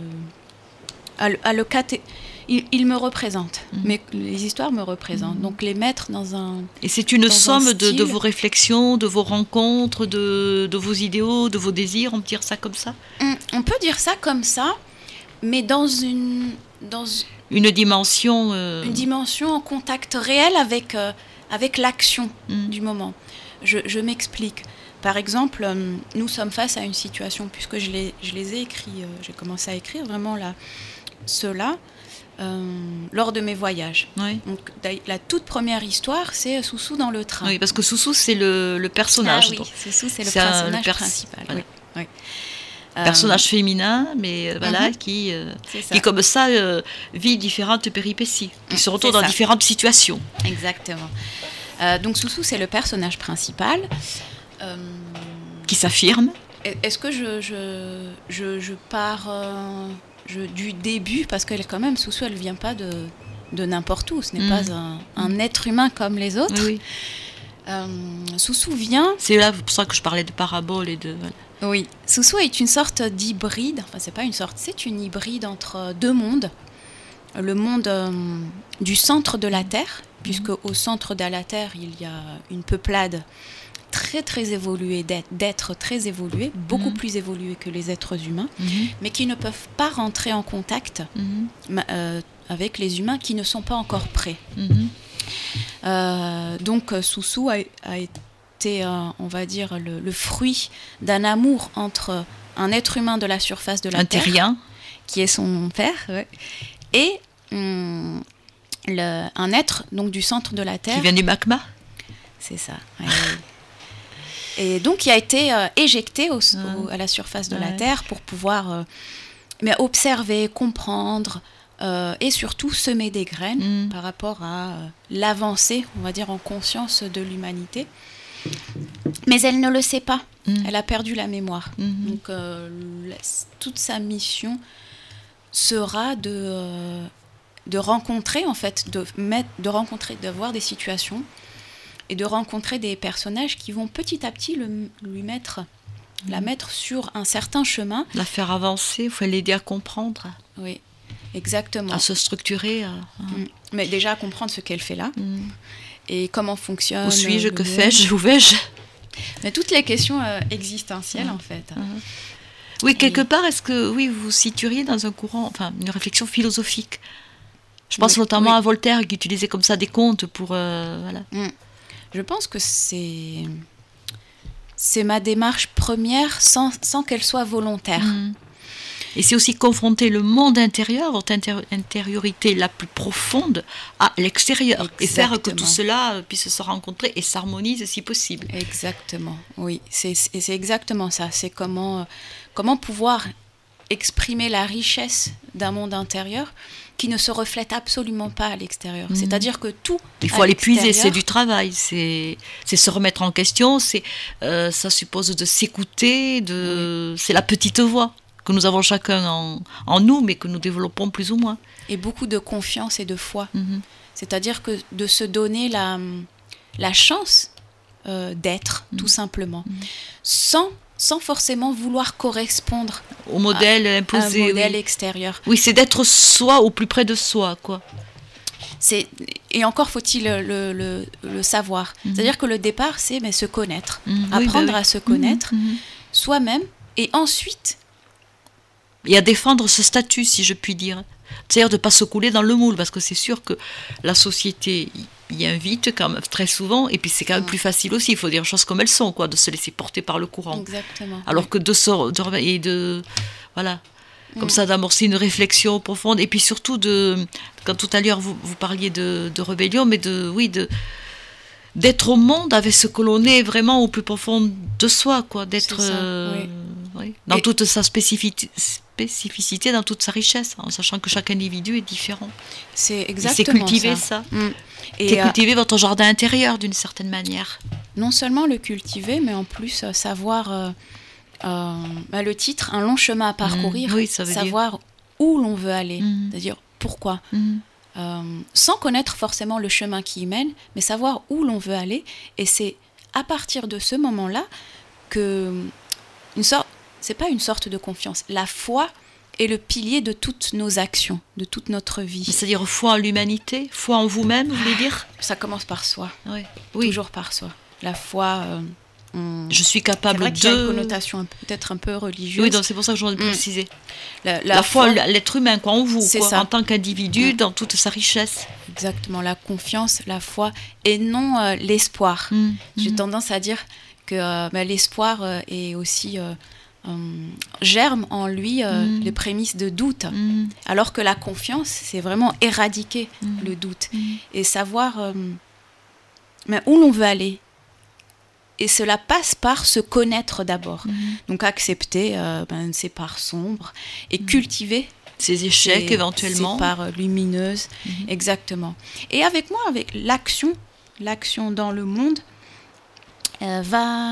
à le, à le caté... il, il me représente. Mmh. Mais les histoires me représentent. Mmh. Donc les mettre dans un... Et c'est une somme de, de vos réflexions, de vos rencontres, de, de vos idéaux, de vos désirs, on peut dire ça comme ça ? On peut dire ça comme ça, mais dans une... Dans une dimension... Euh... Une dimension en contact réel avec, euh, avec l'action mmh. du moment. Je, je m'explique. Par exemple, euh, nous sommes face à une situation, puisque je les, je les ai écrits, euh, j'ai commencé à écrire vraiment là, ceux-là, euh, lors de mes voyages. Oui. Donc, la toute première histoire, c'est Soussou dans le train. Oui, parce que Soussou, c'est le, le personnage. Ah oui, donc. Soussou, c'est le c'est personnage un, le pers- principal. Voilà. Oui, oui. Personnage euh, féminin, mais euh, voilà, mm-hmm. qui, euh, qui, comme ça, euh, vit différentes péripéties. Il mmh, se retrouve dans ça. différentes situations. Exactement. Euh, donc, Soussou, c'est le personnage principal. Euh, qui s'affirme. Est-ce que je, je, je, je pars euh, je, du début, parce qu'elle, quand même, Soussou, elle ne vient pas de, de n'importe où. Ce n'est mmh. pas un, un être humain comme les autres. Oui, oui. Euh, Soussou vient... C'est là pour ça que je parlais de parabole et de... Voilà. Oui, Soussou est une sorte d'hybride, enfin c'est pas une sorte, c'est une hybride entre deux mondes. Le monde euh, du centre de la Terre, mmh. puisque au centre de la Terre, il y a une peuplade très très évoluée, d'êtres très évolués, beaucoup mmh. plus évolués que les êtres humains, mmh. mais qui ne peuvent pas rentrer en contact mmh. euh, avec les humains qui ne sont pas encore prêts. Mmh. Euh, donc Soussou a, a été C'était, euh, on va dire, le, le fruit d'un amour entre un être humain de la surface de la un Terre, terrien, qui est son père, ouais, et hum, le, un être donc du centre de la Terre. Qui vient du magma. C'est ça. Ouais. Et donc, il a été euh, éjecté au, au, à la surface de ouais. la Terre pour pouvoir euh, mais observer, comprendre, euh, et surtout semer des graines mm. par rapport à euh, l'avancée, on va dire, en conscience de l'humanité. Mais elle ne le sait pas. Mmh. Elle a perdu la mémoire. Mmh. Donc, euh, la, toute sa mission sera de, euh, de rencontrer, en fait, de, mettre, de rencontrer, de voir des situations et de rencontrer des personnages qui vont petit à petit le, lui mettre, mmh. la mettre sur un certain chemin. La faire avancer, il faut l'aider à comprendre. Oui, exactement. À se structurer. À... Mmh. Mais déjà à comprendre ce qu'elle fait là. Mmh. Et comment fonctionne... Où suis-je, que fais-je, où vais-je ? Mais toutes les questions euh, existentielles, mmh. en fait. Mmh. Oui, quelque Et... part, est-ce que oui, vous vous situeriez dans un courant, enfin, une réflexion philosophique ? Je pense oui, notamment oui. à Voltaire, qui utilisait comme ça des contes pour... Euh, voilà. Mmh. Je pense que c'est... c'est ma démarche première, sans, sans qu'elle soit volontaire. Mmh. Et c'est aussi confronter le monde intérieur, votre intéri- intériorité la plus profonde, à l'extérieur. Exactement. Et faire que tout cela puisse se rencontrer et s'harmonise si possible. Exactement, oui. C'est, c'est, c'est exactement ça. C'est comment, comment pouvoir exprimer la richesse d'un monde intérieur qui ne se reflète absolument pas à l'extérieur. Mmh. C'est-à-dire que tout... Il faut aller puiser, c'est du travail, c'est, c'est se remettre en question, c'est, euh, ça suppose de s'écouter, de, oui. c'est la petite voix que nous avons chacun en, en nous, mais que nous développons plus ou moins. Et beaucoup de confiance et de foi. Mm-hmm. C'est-à-dire que de se donner la, la chance euh, d'être, mm-hmm. tout simplement, mm-hmm. sans, sans forcément vouloir correspondre au modèle à, imposé. À un modèle oui. extérieur. Oui, c'est d'être soi au plus près de soi, quoi. C'est, et encore faut-il le, le, le, le savoir. Mm-hmm. C'est-à-dire que le départ, c'est mais, se connaître, mm-hmm. apprendre oui, bah oui. à se connaître mm-hmm. soi-même, et ensuite... et à défendre ce statut, si je puis dire. C'est-à-dire de ne pas se couler dans le moule, parce que c'est sûr que la société y invite quand même très souvent, et puis c'est quand même mmh. plus facile aussi, il faut dire les choses comme elles sont, quoi, de se laisser porter par le courant. Exactement. Alors oui. que de, sor- de, et de voilà, mmh. comme ça d'amorcer une réflexion profonde, et puis surtout de, quand tout à l'heure vous, vous parliez de, de rébellion, mais de, oui, de, d'être au monde avec ce que l'on est vraiment au plus profond de soi, quoi, d'être euh, oui. Oui, dans et toute sa spécificité. spécificité dans toute sa richesse, en sachant que chaque individu est différent. C'est exactement et c'est cultiver ça. ça. Mmh. Et c'est euh, cultiver votre jardin intérieur d'une certaine manière. Non seulement le cultiver, mais en plus euh, savoir euh, euh, bah, le titre, un long chemin à parcourir, mmh, oui, ça veut savoir dire... où l'on veut aller, mmh. c'est-à-dire pourquoi. Mmh. Euh, sans connaître forcément le chemin qui y mène, mais savoir où l'on veut aller. Et c'est à partir de ce moment-là que une sorte, c'est pas une sorte de confiance. La foi est le pilier de toutes nos actions, de toute notre vie. C'est-à-dire foi en l'humanité, foi en vous-même, vous voulez dire ? Ça commence par soi. Ouais. Oui. Toujours par soi. La foi. Euh, on... Je suis capable c'est vrai de. qu'il y a une connotation peut-être un peu religieuse. Oui, donc c'est pour ça que je voudrais mmh. préciser. La, la, la foi, foi, l'être humain, quoi, en vous, quoi, ça. En tant qu'individu, mmh. dans toute sa richesse. Exactement, la confiance, la foi, et non euh, l'espoir. Mmh. J'ai mmh. tendance à dire que euh, bah, l'espoir euh, est aussi euh, euh, germe en lui euh, mmh. les prémices de doute, mmh. alors que la confiance, c'est vraiment éradiquer mmh. le doute mmh. et savoir euh, mais où l'on veut aller. Et cela passe par se connaître d'abord. Mmh. Donc accepter euh, ben, ses parts sombres et mmh. cultiver ses échecs ses, éventuellement. Ses parts lumineuses, mmh. exactement. Et avec moi, avec l'action, l'action dans le monde euh, va,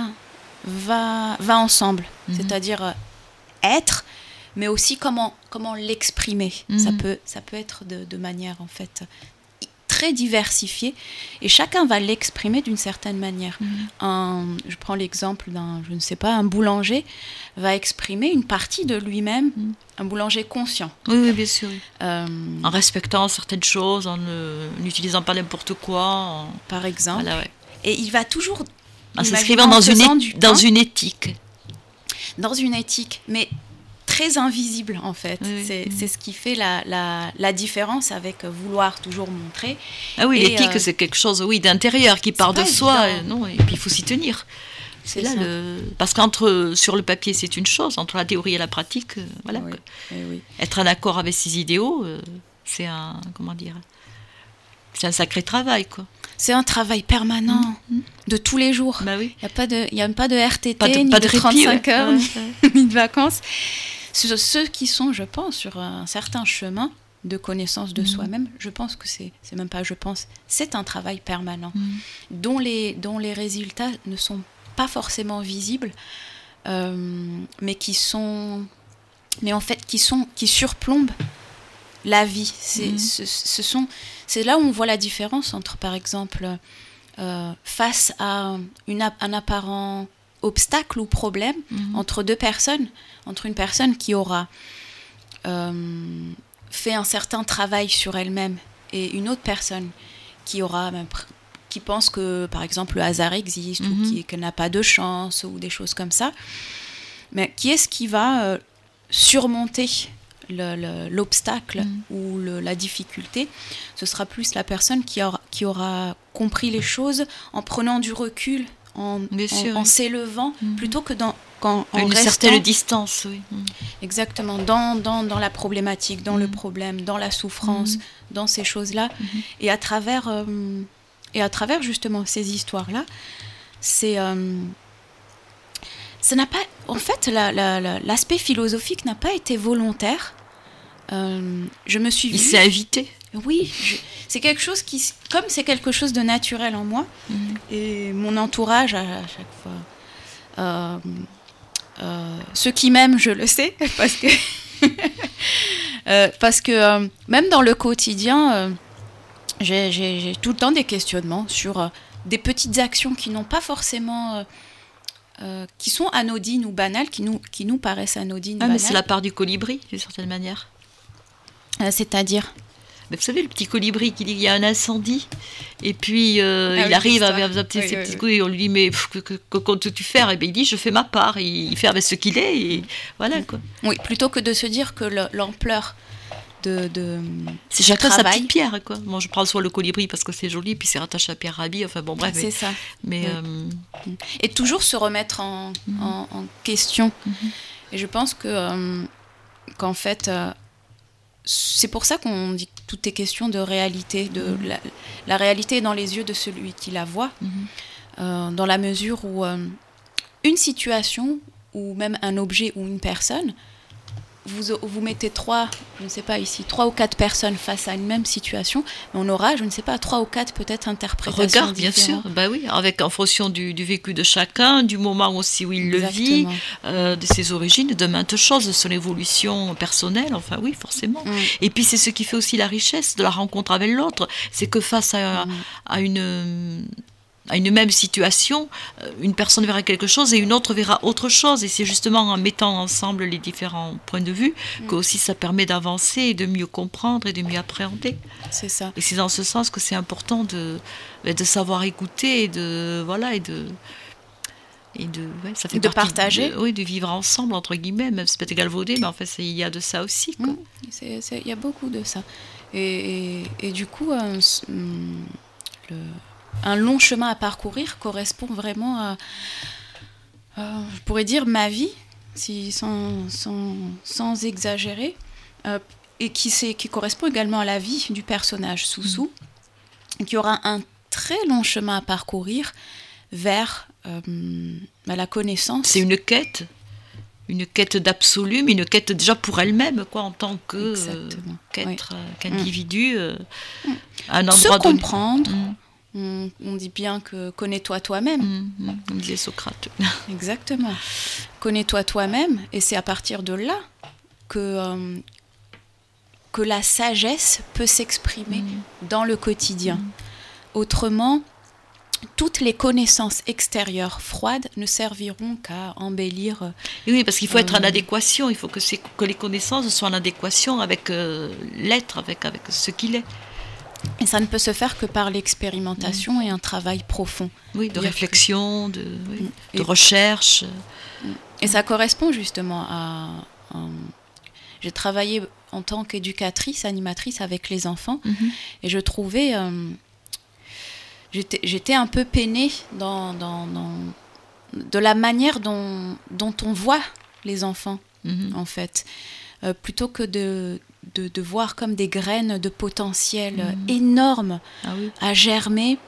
va, va ensemble. Mmh. C'est-à-dire euh, être, mais aussi comment, comment l'exprimer. Mmh. Ça peut, ça peut être de, de manière en fait... très diversifié et chacun va l'exprimer d'une certaine manière. Mmh. Un, je prends l'exemple d'un, je ne sais pas, un boulanger va exprimer une partie de lui-même, mmh. un boulanger conscient. Oui, oui bien sûr. Euh, en respectant certaines choses, en n'utilisant pas n'importe quoi. En... Par exemple. Voilà, ouais. Et il va toujours... En s'inscrivant dans, une é- dans une éthique. Dans une éthique, mais... très invisible en fait, oui, c'est, oui. c'est ce qui fait la, la, la différence avec vouloir toujours montrer. Ah oui, et l'éthique euh, c'est quelque chose oui, d'intérieur qui part de soi, et, non, et puis il faut s'y tenir. C'est, c'est là le... Parce qu'entre sur le papier c'est une chose, entre la théorie et la pratique, euh, voilà. Oui, oui, oui. Être en accord avec ses idéaux, euh, c'est un comment dire, c'est un sacré travail quoi. C'est un travail permanent, mmh. de tous les jours. Bah oui. Il n'y a pas de, il y a pas de R T T, pas de, ni pas de, de trente-cinq répit, heures, ouais. ni, ni de vacances. Ceux qui sont, je pense, sur un certain chemin de connaissance de mmh. soi-même, je pense que c'est, c'est même pas je pense, c'est un travail permanent, mmh. dont, les, dont les résultats ne sont pas forcément visibles, euh, mais qui sont, mais en fait, qui sont, qui surplombent la vie. C'est, mmh. ce, ce sont, c'est là où on voit la différence entre, par exemple, euh, face à une, un apparent obstacle ou problème mmh. entre deux personnes, entre une personne qui aura euh, fait un certain travail sur elle-même et une autre personne qui aura même, qui pense que par exemple le hasard existe mmh. ou qui, qu'elle n'a pas de chance ou des choses comme ça, mais qui est-ce qui va euh, surmonter le, le, l'obstacle mmh. ou le, la difficulté? Ce sera plus la personne qui aura, qui aura compris les choses en prenant du recul, En, en, en s'élevant, mmh. plutôt que dans, quand, en une restant... certaine distance, oui. Mmh. Exactement, dans, dans, dans la problématique, dans mmh. le problème, dans la souffrance, mmh. dans ces choses-là. Mmh. Et, à travers, euh, et à travers, justement, ces histoires-là, c'est... Euh, ça n'a pas... En fait, la, la, la, l'aspect philosophique n'a pas été volontaire. Euh, je me suis vue... Il s'est invité. Oui, je, c'est quelque chose qui, comme c'est quelque chose de naturel en moi, mmh. et mon entourage à, à chaque fois, euh, euh, ceux qui m'aiment, je le sais, parce que, euh, parce que euh, même dans le quotidien, euh, j'ai, j'ai, j'ai tout le temps des questionnements sur euh, des petites actions qui n'ont pas forcément, euh, euh, qui sont anodines ou banales, qui nous, qui nous paraissent anodines. Ah, banales. Mais c'est la part du colibri, d'une certaine manière. Euh, c'est-à-dire Mais vous savez, le petit colibri qui dit qu'il y a un incendie, et puis euh, ah il oui, arrive avec un petit, oui, ses oui, petits oui. coups, et on lui dit mais pff, que, que, que comptes-tu faire? Et bien il dit je fais ma part, et il fait avec ce qu'il est, et voilà quoi. Oui, plutôt que de se dire que le, l'ampleur de, de c'est chacun sa petite pierre quoi. Moi je prends soit le colibri parce que c'est joli, puis c'est rattaché à Pierre Rabhi, enfin bon bref. C'est mais, ça. Mais oui. euh... Et toujours se remettre en, mm-hmm. en, en question. Mm-hmm. Et je pense que euh, qu'en fait. Euh, C'est pour ça qu'on dit que tout est question de réalité. De mmh. la, la réalité est dans les yeux de celui qui la voit, mmh. euh, dans la mesure où euh, une situation, ou même un objet ou une personne, vous, vous mettez trois, je ne sais pas ici, trois ou quatre personnes face à une même situation, mais on aura, je ne sais pas, trois ou quatre peut-être interprétations Regarde, bien différentes. sûr, bah oui, avec en fonction du, du vécu de chacun, du moment aussi où il Exactement. le vit, euh, de ses origines, de maintes choses, de son évolution personnelle, enfin oui, forcément. Mm. Et puis c'est ce qui fait aussi la richesse de la rencontre avec l'autre, c'est que face à, mm. à une... à une même situation, une personne verra quelque chose et une autre verra autre chose. Et c'est justement en mettant ensemble les différents points de vue mmh. que aussi ça permet d'avancer et de mieux comprendre et de mieux appréhender. C'est ça. Et c'est dans ce sens que c'est important de, de savoir écouter et de... Voilà, et de et de, ouais, ça fait de partager. De, oui, de vivre ensemble, entre guillemets, même si c'est peut-être galvaudé, mais en fait, il y a de ça aussi. Quoi. Mmh. C'est, c'est, il y a beaucoup de ça. Et, et, et du coup, euh, le... un long chemin à parcourir correspond vraiment à, euh, je pourrais dire, ma vie, si, sans, sans, sans exagérer, euh, et qui, qui correspond également à la vie du personnage Soussou, mmh. qui aura un très long chemin à parcourir vers euh, la connaissance. C'est une quête, une quête d'absolu, mais une quête déjà pour elle-même, quoi, en tant que euh, qu'être, oui. qu'individu, mmh. euh, à un endroit se comprendre. Mmh. On, on dit bien que connais-toi toi-même. Mmh, mmh, comme disait Socrate. Exactement. Connais-toi toi-même, et c'est à partir de là que, euh, que la sagesse peut s'exprimer mmh. dans le quotidien. Mmh. Autrement, toutes les connaissances extérieures froides ne serviront qu'à embellir. Oui, parce qu'il faut euh, être en adéquation. Il faut que, c'est, que les connaissances soient en adéquation avec euh, l'être, avec, avec ce qu'il est. Et ça ne peut se faire que par l'expérimentation mmh. et un travail profond. Oui, de réflexion, que... de, oui, de recherche. Et ça correspond justement à... à... J'ai travaillé en tant qu'éducatrice, animatrice avec les enfants, mmh. et je trouvais... Euh, j'étais, j'étais un peu peinée dans, dans, dans, de la manière dont, dont on voit les enfants, mmh. en fait. Euh, plutôt que de... De, de voir comme des graines de potentiel mmh. énormes ah oui. à germer.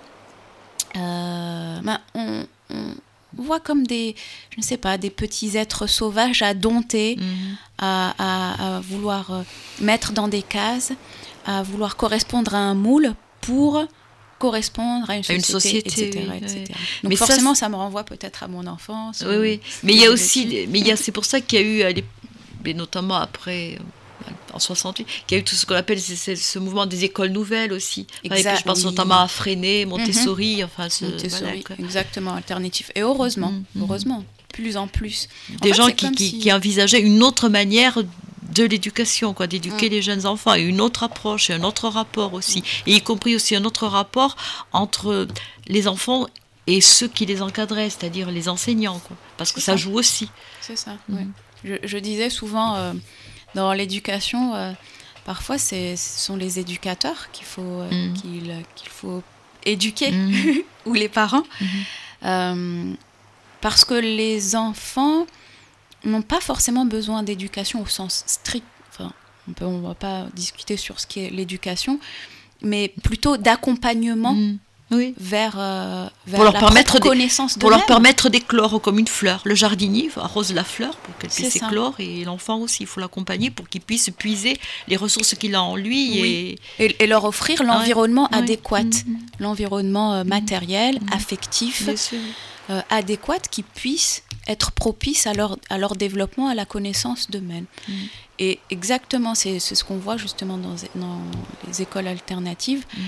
Euh, ben on, on voit comme des, je ne sais pas, des petits êtres sauvages à dompter, mmh. à, à, à vouloir mettre dans des cases, à vouloir correspondre à un moule pour correspondre à une société, une société et cetera, oui, et cetera. Oui. Donc mais forcément, ça, ça me renvoie peut-être à mon enfance. Oui, oui. Mais il y a aussi, des, mais il y a, c'est pour ça qu'il y a eu, mais notamment après... en soixante-huit, qu'il y a eu tout ce qu'on appelle c'est, c'est, ce mouvement des écoles nouvelles aussi. Exact, avec, je pense oui. notamment à Freinet, Montessori, mm-hmm. enfin ce, Montessori, voilà, exactement, alternatif. Et heureusement, mm-hmm. heureusement, plus en plus. Des en gens fait, qui, qui, si... qui envisageaient une autre manière de l'éducation, quoi, d'éduquer mm. les jeunes enfants, et une autre approche, et un autre rapport aussi, et y compris aussi un autre rapport entre les enfants et ceux qui les encadraient, c'est-à-dire les enseignants, quoi, parce que ça, ça joue aussi. C'est ça, mm. oui. Je, je disais souvent... Euh, Dans l'éducation, euh, parfois, c'est, ce sont les éducateurs qu'il faut, euh, mmh. qu'il, qu'il faut éduquer, mmh. ou les parents, mmh. euh, parce que les enfants n'ont pas forcément besoin d'éducation au sens strict. Enfin, on ne va pas discuter sur ce qu'est l'éducation, mais plutôt d'accompagnement. Mmh. Oui. vers, euh, vers pour leur la permettre connaissance de pour même. leur permettre d'éclore comme une fleur. Le jardinier arrose la fleur pour qu'elle puisse C'est éclore ça. Et l'enfant aussi, il faut l'accompagner pour qu'il puisse puiser les ressources qu'il a en lui. Oui. Et... Et, et leur offrir l'environnement ouais. adéquat, mmh. l'environnement euh, matériel, mmh. affectif, euh, adéquat qui puisse être propice à leur, à leur développement, à la connaissance d'eux-mêmes. Mmh. Et exactement, c'est, c'est ce qu'on voit justement dans, dans les écoles alternatives. Mmh.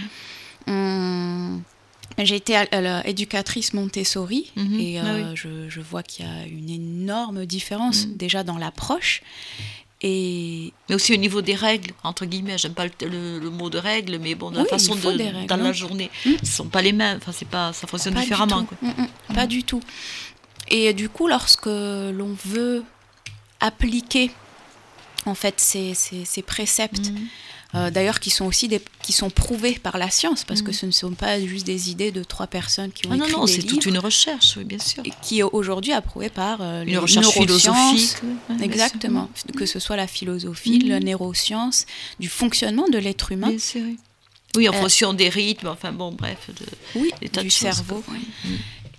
Hum, j'ai été à, à éducatrice Montessori mmh, et euh, ah oui. je, je vois qu'il y a une énorme différence mmh. déjà dans l'approche. Et... Mais aussi au niveau des règles, entre guillemets, j'aime pas le, le, le mot de règles, mais bon, de la oui, façon de, règles, dans hein. la journée, mmh. ce ne sont pas les mêmes, enfin, c'est pas, ça fonctionne pas différemment. Du quoi. Mmh, mmh, mmh. Pas du tout. Et du coup, lorsque l'on veut appliquer en fait ces, ces, ces préceptes, mmh. Euh, d'ailleurs qui sont aussi des, qui sont prouvés par la science parce mmh. que ce ne sont pas juste des idées de trois personnes qui ont ah écrit non, non, des c'est livres, toute une recherche, oui, bien sûr, et qui est aujourd'hui approuvée par euh, une les recherche philosophique, ouais, exactement, que ce soit la philosophie, mmh. la neuroscience, du fonctionnement de l'être humain. Bien sûr, oui. Oui, en euh, fonction des rythmes, enfin bon, bref, de, oui, des tas du de cerveau. Choses, mmh.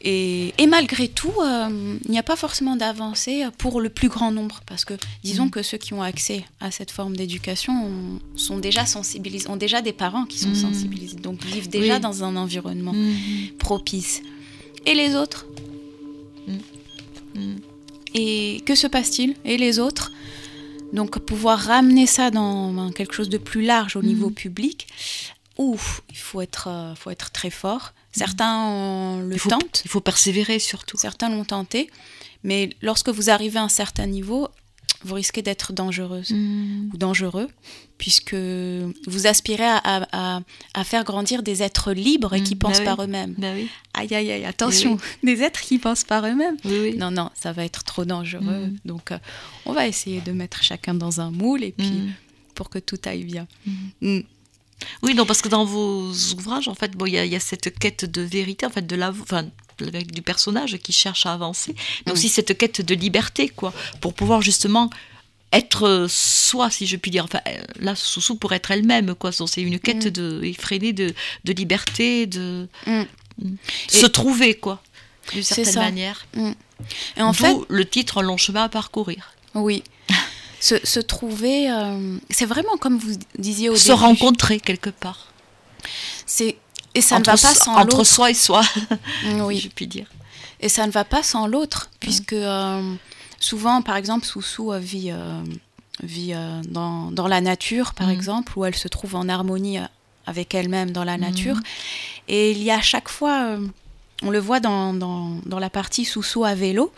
Et, et malgré tout, euh, il n'y a pas forcément d'avancée pour le plus grand nombre, parce que disons mmh. que ceux qui ont accès à cette forme d'éducation ont, sont déjà sensibilisés, ont déjà des parents qui sont mmh. sensibilisés, donc vivent déjà oui. dans un environnement mmh. propice. Et les autres mmh. Mmh. Et que se passe-t-il ? Et les autres ? Donc pouvoir ramener ça dans, dans quelque chose de plus large au mmh. niveau public, ouf, il faut être, euh, faut être très fort. Certains le il faut, tentent. Il faut persévérer surtout. Certains l'ont tenté. Mais lorsque vous arrivez à un certain niveau, vous risquez d'être dangereuse mmh. ou dangereux, puisque vous aspirez à, à, à faire grandir des êtres libres et qui mmh. pensent bah par oui. eux-mêmes. Bah oui. Aïe, aïe, aïe, attention, oui. des êtres qui pensent par eux-mêmes. Oui, oui. Non, non, ça va être trop dangereux. Mmh. Donc, euh, on va essayer de mettre chacun dans un moule et puis mmh. pour que tout aille bien. Mmh. Mmh. Oui, non, parce que dans vos ouvrages, en fait, bon, il y, y a cette quête de vérité, en fait, de la, enfin, du personnage qui cherche à avancer, mais mmh. aussi cette quête de liberté, quoi, pour pouvoir justement être soi, si je puis dire. Enfin, là, Soussou pour être elle-même, quoi. C'est une quête mmh. de effrénée de, de liberté, de mmh. se Et trouver, quoi, d'une certaine manière. Mmh. Et en D'où fait, le titre Un long chemin à parcourir. Oui. Se, se trouver, euh, c'est vraiment comme vous disiez au se début. Se rencontrer quelque part. C'est, et ça entre ne va pas sans entre l'autre. Entre soi et soi, oui. si je puis dire. Et ça ne va pas sans l'autre, puisque euh, souvent, par exemple, Soussou euh, vit, euh, vit euh, dans, dans la nature, par mmh. exemple, où elle se trouve en harmonie avec elle-même dans la nature. Mmh. Et il y a à chaque fois, euh, on le voit dans, dans, dans la partie Soussou à vélo,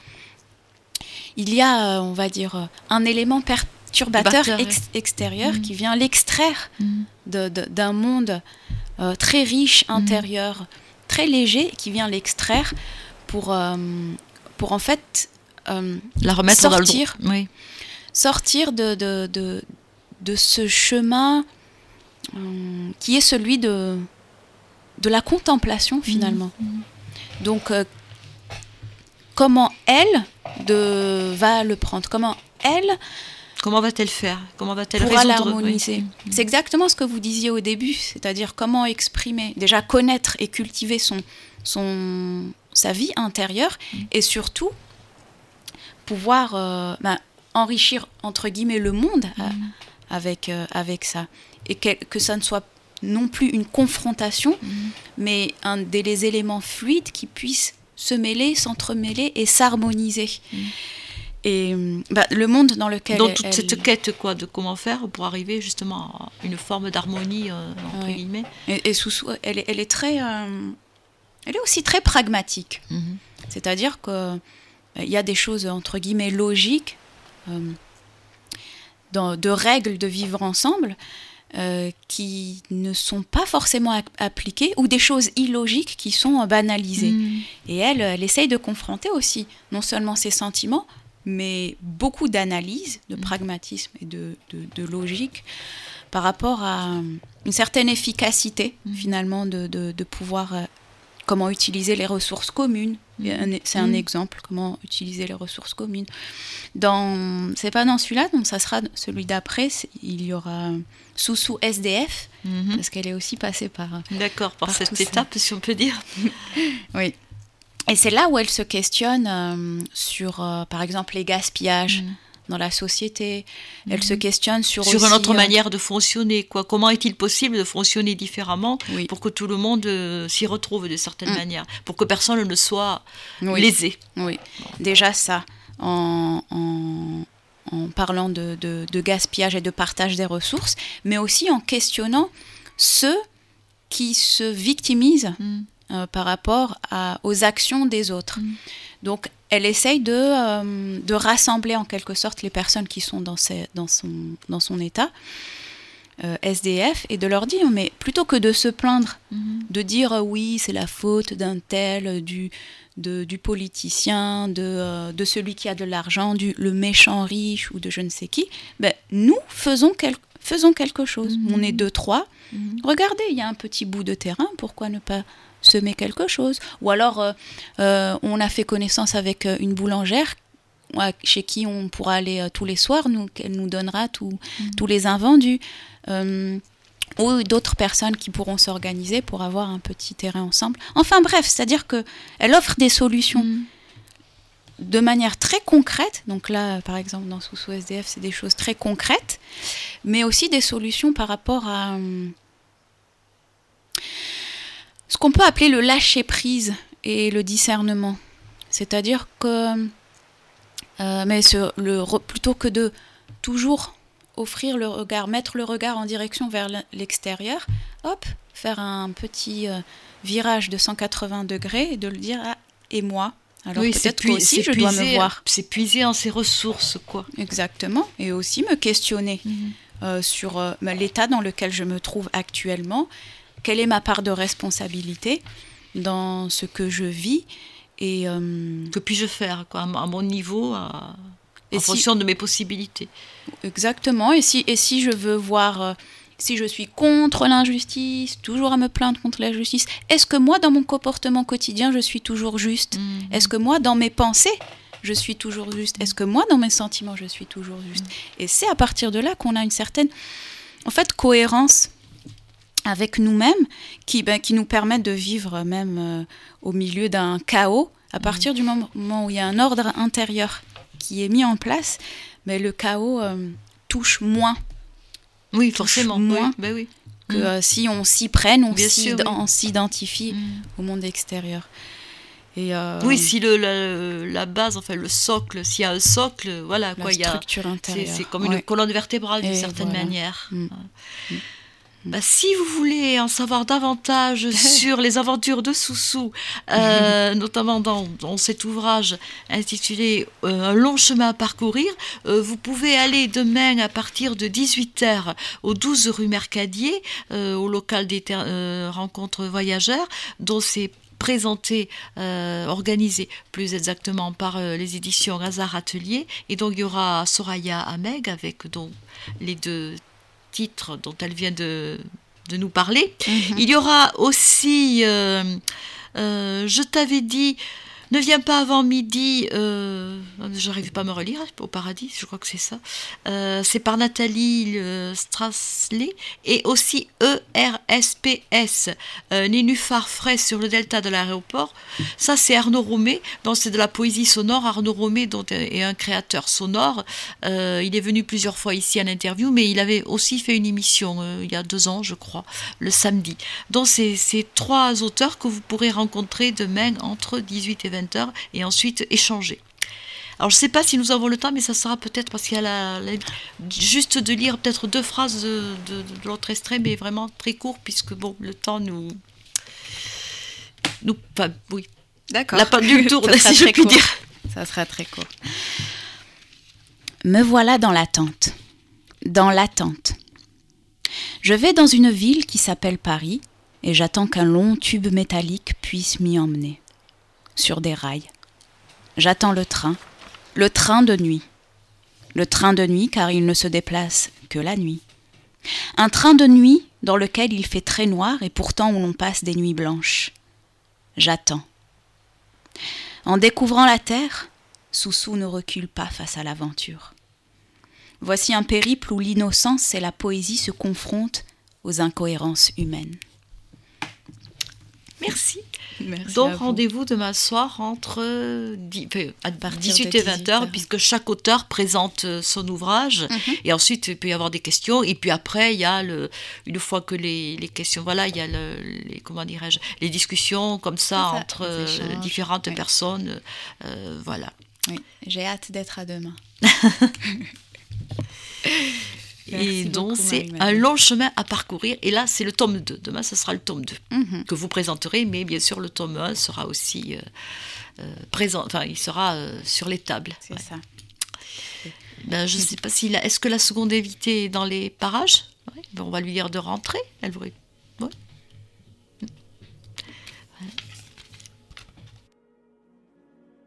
il y a, euh, on va dire, un élément perturbateur ex- extérieur mmh. qui vient l'extraire mmh. de, de, d'un monde euh, très riche, intérieur, mmh. très léger, qui vient l'extraire pour, euh, pour en fait euh, la remettre sortir, dans le... oui. sortir de, de, de, de ce chemin euh, qui est celui de, de la contemplation, finalement. Mmh. Donc, euh, comment elle de, va le prendre, comment elle comment va-t-elle faire, comment va-t-elle pourra résoudre l'harmoniser. Oui. C'est exactement ce que vous disiez au début, c'est-à-dire comment exprimer, déjà connaître et cultiver son, son, sa vie intérieure mmh. et surtout pouvoir euh, ben, enrichir entre guillemets le monde mmh. à, avec, euh, avec ça et que, que ça ne soit non plus une confrontation mmh. mais un des les éléments fluides qui puissent se mêler, s'entremêler et s'harmoniser. Mmh. Et bah, le monde dans lequel donc toute elle... cette quête quoi, de comment faire pour arriver justement à une forme d'harmonie euh, entre oui. guillemets. Et, et Soussou, elle est, elle est très, euh, elle est aussi très pragmatique. Mmh. C'est-à-dire que il y a des choses entre guillemets logiques, euh, dans, de règles de vivre ensemble. Euh, qui ne sont pas forcément a- appliquées ou des choses illogiques qui sont banalisées. Mmh. Et elle, elle essaye de confronter aussi non seulement ses sentiments, mais beaucoup d'analyse, de mmh. pragmatisme et de, de, de logique par rapport à une certaine efficacité mmh. finalement de, de, de pouvoir euh, comment utiliser les ressources communes. Mmh. C'est un mmh. exemple, comment utiliser les ressources communes. Dans, c'est pas dans celui-là, donc ça sera celui d'après, il y aura Soussou S D F, mmh. parce qu'elle est aussi passée par... D'accord, par, par cette étape, ça. Si on peut dire. Oui. Et c'est là où elle se questionne euh, sur, euh, par exemple, les gaspillages mmh. dans la société. Elle mmh. se questionne sur Sur aussi, une autre euh, manière de fonctionner, quoi. Comment est-il possible de fonctionner différemment oui. pour que tout le monde euh, s'y retrouve de certaines mmh. manières, pour que personne ne soit oui. lésé. Oui, déjà ça, en... en... en parlant de, de, de gaspillage et de partage des ressources, mais aussi en questionnant ceux qui se victimisent mmh. euh, par rapport à, aux actions des autres. Mmh. Donc, elle essaye de, euh, de rassembler en quelque sorte les personnes qui sont dans, ces, dans, son, dans son état euh, S D F et de leur dire, mais plutôt que de se plaindre, mmh. de dire euh, oui, c'est la faute d'un tel, du... De, du politicien, de, euh, de celui qui a de l'argent, du, le méchant riche ou de je ne sais qui, ben, nous faisons, quel, faisons quelque chose. Mmh. On est deux, trois. Mmh. Regardez, il y a un petit bout de terrain, pourquoi ne pas semer quelque chose ? Ou alors, euh, euh, on a fait connaissance avec une boulangère chez qui on pourra aller euh, tous les soirs, nous, qu'elle nous donnera tout, mmh. tous les invendus. Euh, ou d'autres personnes qui pourront s'organiser pour avoir un petit terrain ensemble. Enfin bref, c'est-à-dire qu'elle offre des solutions mmh. de manière très concrète. Donc là, par exemple, dans Soussou S D F, c'est des choses très concrètes, mais aussi des solutions par rapport à euh, ce qu'on peut appeler le lâcher-prise et le discernement. C'est-à-dire que, euh, mais ce, le, plutôt que de toujours offrir le regard, mettre le regard en direction vers l'extérieur, hop, faire un petit euh, virage de cent quatre-vingts degrés et de le dire, ah, et moi ? Alors oui, peut-être que aussi je puiser, dois me voir. C'est puiser en ses ressources, quoi. Exactement, et aussi me questionner mm-hmm. euh, sur euh, l'état dans lequel je me trouve actuellement, quelle est ma part de responsabilité dans ce que je vis, et... Euh, que puis-je faire, quoi, à mon niveau, à... en si, fonction de mes possibilités. Exactement, et si, et si je veux voir, euh, si je suis contre l'injustice, toujours à me plaindre contre la justice, est-ce que moi, dans mon comportement quotidien, je suis toujours juste ? mmh. Est-ce que moi, dans mes pensées, je suis toujours juste ? Est-ce que moi, dans mes sentiments, je suis toujours juste ? mmh. Et c'est à partir de là qu'on a une certaine, en fait, cohérence avec nous-mêmes, qui, ben, qui nous permet de vivre même euh, au milieu d'un chaos, à partir mmh. du moment où il y a un ordre intérieur qui est mis en place, mais le chaos euh, touche moins. Oui, forcément. Moins oui, ben oui. que mmh. euh, si on s'y prenne, on, s'y, sûr, on oui. s'identifie mmh. au monde extérieur. Et euh, oui, si le, la, la base, enfin le socle, s'il y a un socle, voilà. La quoi, structure y a, intérieure. C'est, c'est comme une ouais. colonne vertébrale d'une Et certaine voilà. manière. Mmh. Mmh. Bah, si vous voulez en savoir davantage sur les aventures de Soussou, euh, notamment dans, dans cet ouvrage intitulé euh, « Un long chemin à parcourir euh, », vous pouvez aller demain à partir de dix-huit heures au douze rue Mercadier, euh, au local des ter- euh, rencontres voyageurs, dont c'est présenté, euh, organisé plus exactement par euh, les éditions Hasard Atelier. Et donc il y aura Soraya Ahmed avec donc, les deux titre dont elle vient de, de nous parler. Mm-hmm. Il y aura aussi, euh, euh, je t'avais dit, ne viens pas avant midi, euh, j'arrive pas à me relire, au paradis, je crois que c'est ça. Euh, c'est par Nathalie Strassley et aussi E R S P S, euh, Nénuphar frais sur le delta de l'aéroport. Ça, c'est Arnaud Romé, donc c'est de la poésie sonore. Arnaud Romé donc, est un créateur sonore. Euh, il est venu plusieurs fois ici en interview, mais il avait aussi fait une émission euh, il y a deux ans, je crois, le samedi. Donc, c'est ces trois auteurs que vous pourrez rencontrer demain entre dix-huit et vingt heures et ensuite échanger. Alors je ne sais pas si nous avons le temps, mais ça sera peut-être parce qu'il y a la, la, juste de lire peut-être deux phrases de, de, de l'autre extrait, mais vraiment très court, puisque bon, le temps nous... nous enfin, oui. D'accord. La pendule tourne, si je puis dire. Ça sera très court. Me voilà dans l'attente. Dans l'attente. Je vais dans une ville qui s'appelle Paris, et j'attends qu'un long tube métallique puisse m'y emmener. Sur des rails. J'attends le train, le train de nuit. Le train de nuit car il ne se déplace que la nuit. Un train de nuit dans lequel il fait très noir et pourtant où l'on passe des nuits blanches. J'attends. En découvrant la terre, Soussou ne recule pas face à l'aventure. Voici un périple où l'innocence et la poésie se confrontent aux incohérences humaines. Merci. Merci. Donc rendez-vous demain soir entre dix-huit et vingt heures, puisque chaque auteur présente son ouvrage. Mm-hmm. Et ensuite il peut y avoir des questions. Et puis après il y a le, une fois que les, les questions, voilà, il y a le, les, comment dirais-je, les discussions comme ça, ça entre euh, différentes oui. personnes. Euh, voilà. Oui. J'ai hâte d'être à demain. Merci et donc c'est Marie-Marie. Un long chemin à parcourir, et là c'est le tome deux, demain ce sera le tome deux mm-hmm. que vous présenterez, mais bien sûr le tome un sera aussi euh, euh, présent, enfin il sera euh, sur les tables. C'est ouais. ça. Ben, je ne sais pas si la, est-ce que la seconde invitée est dans les parages? Ouais, ben, on va lui dire de rentrer, elle vous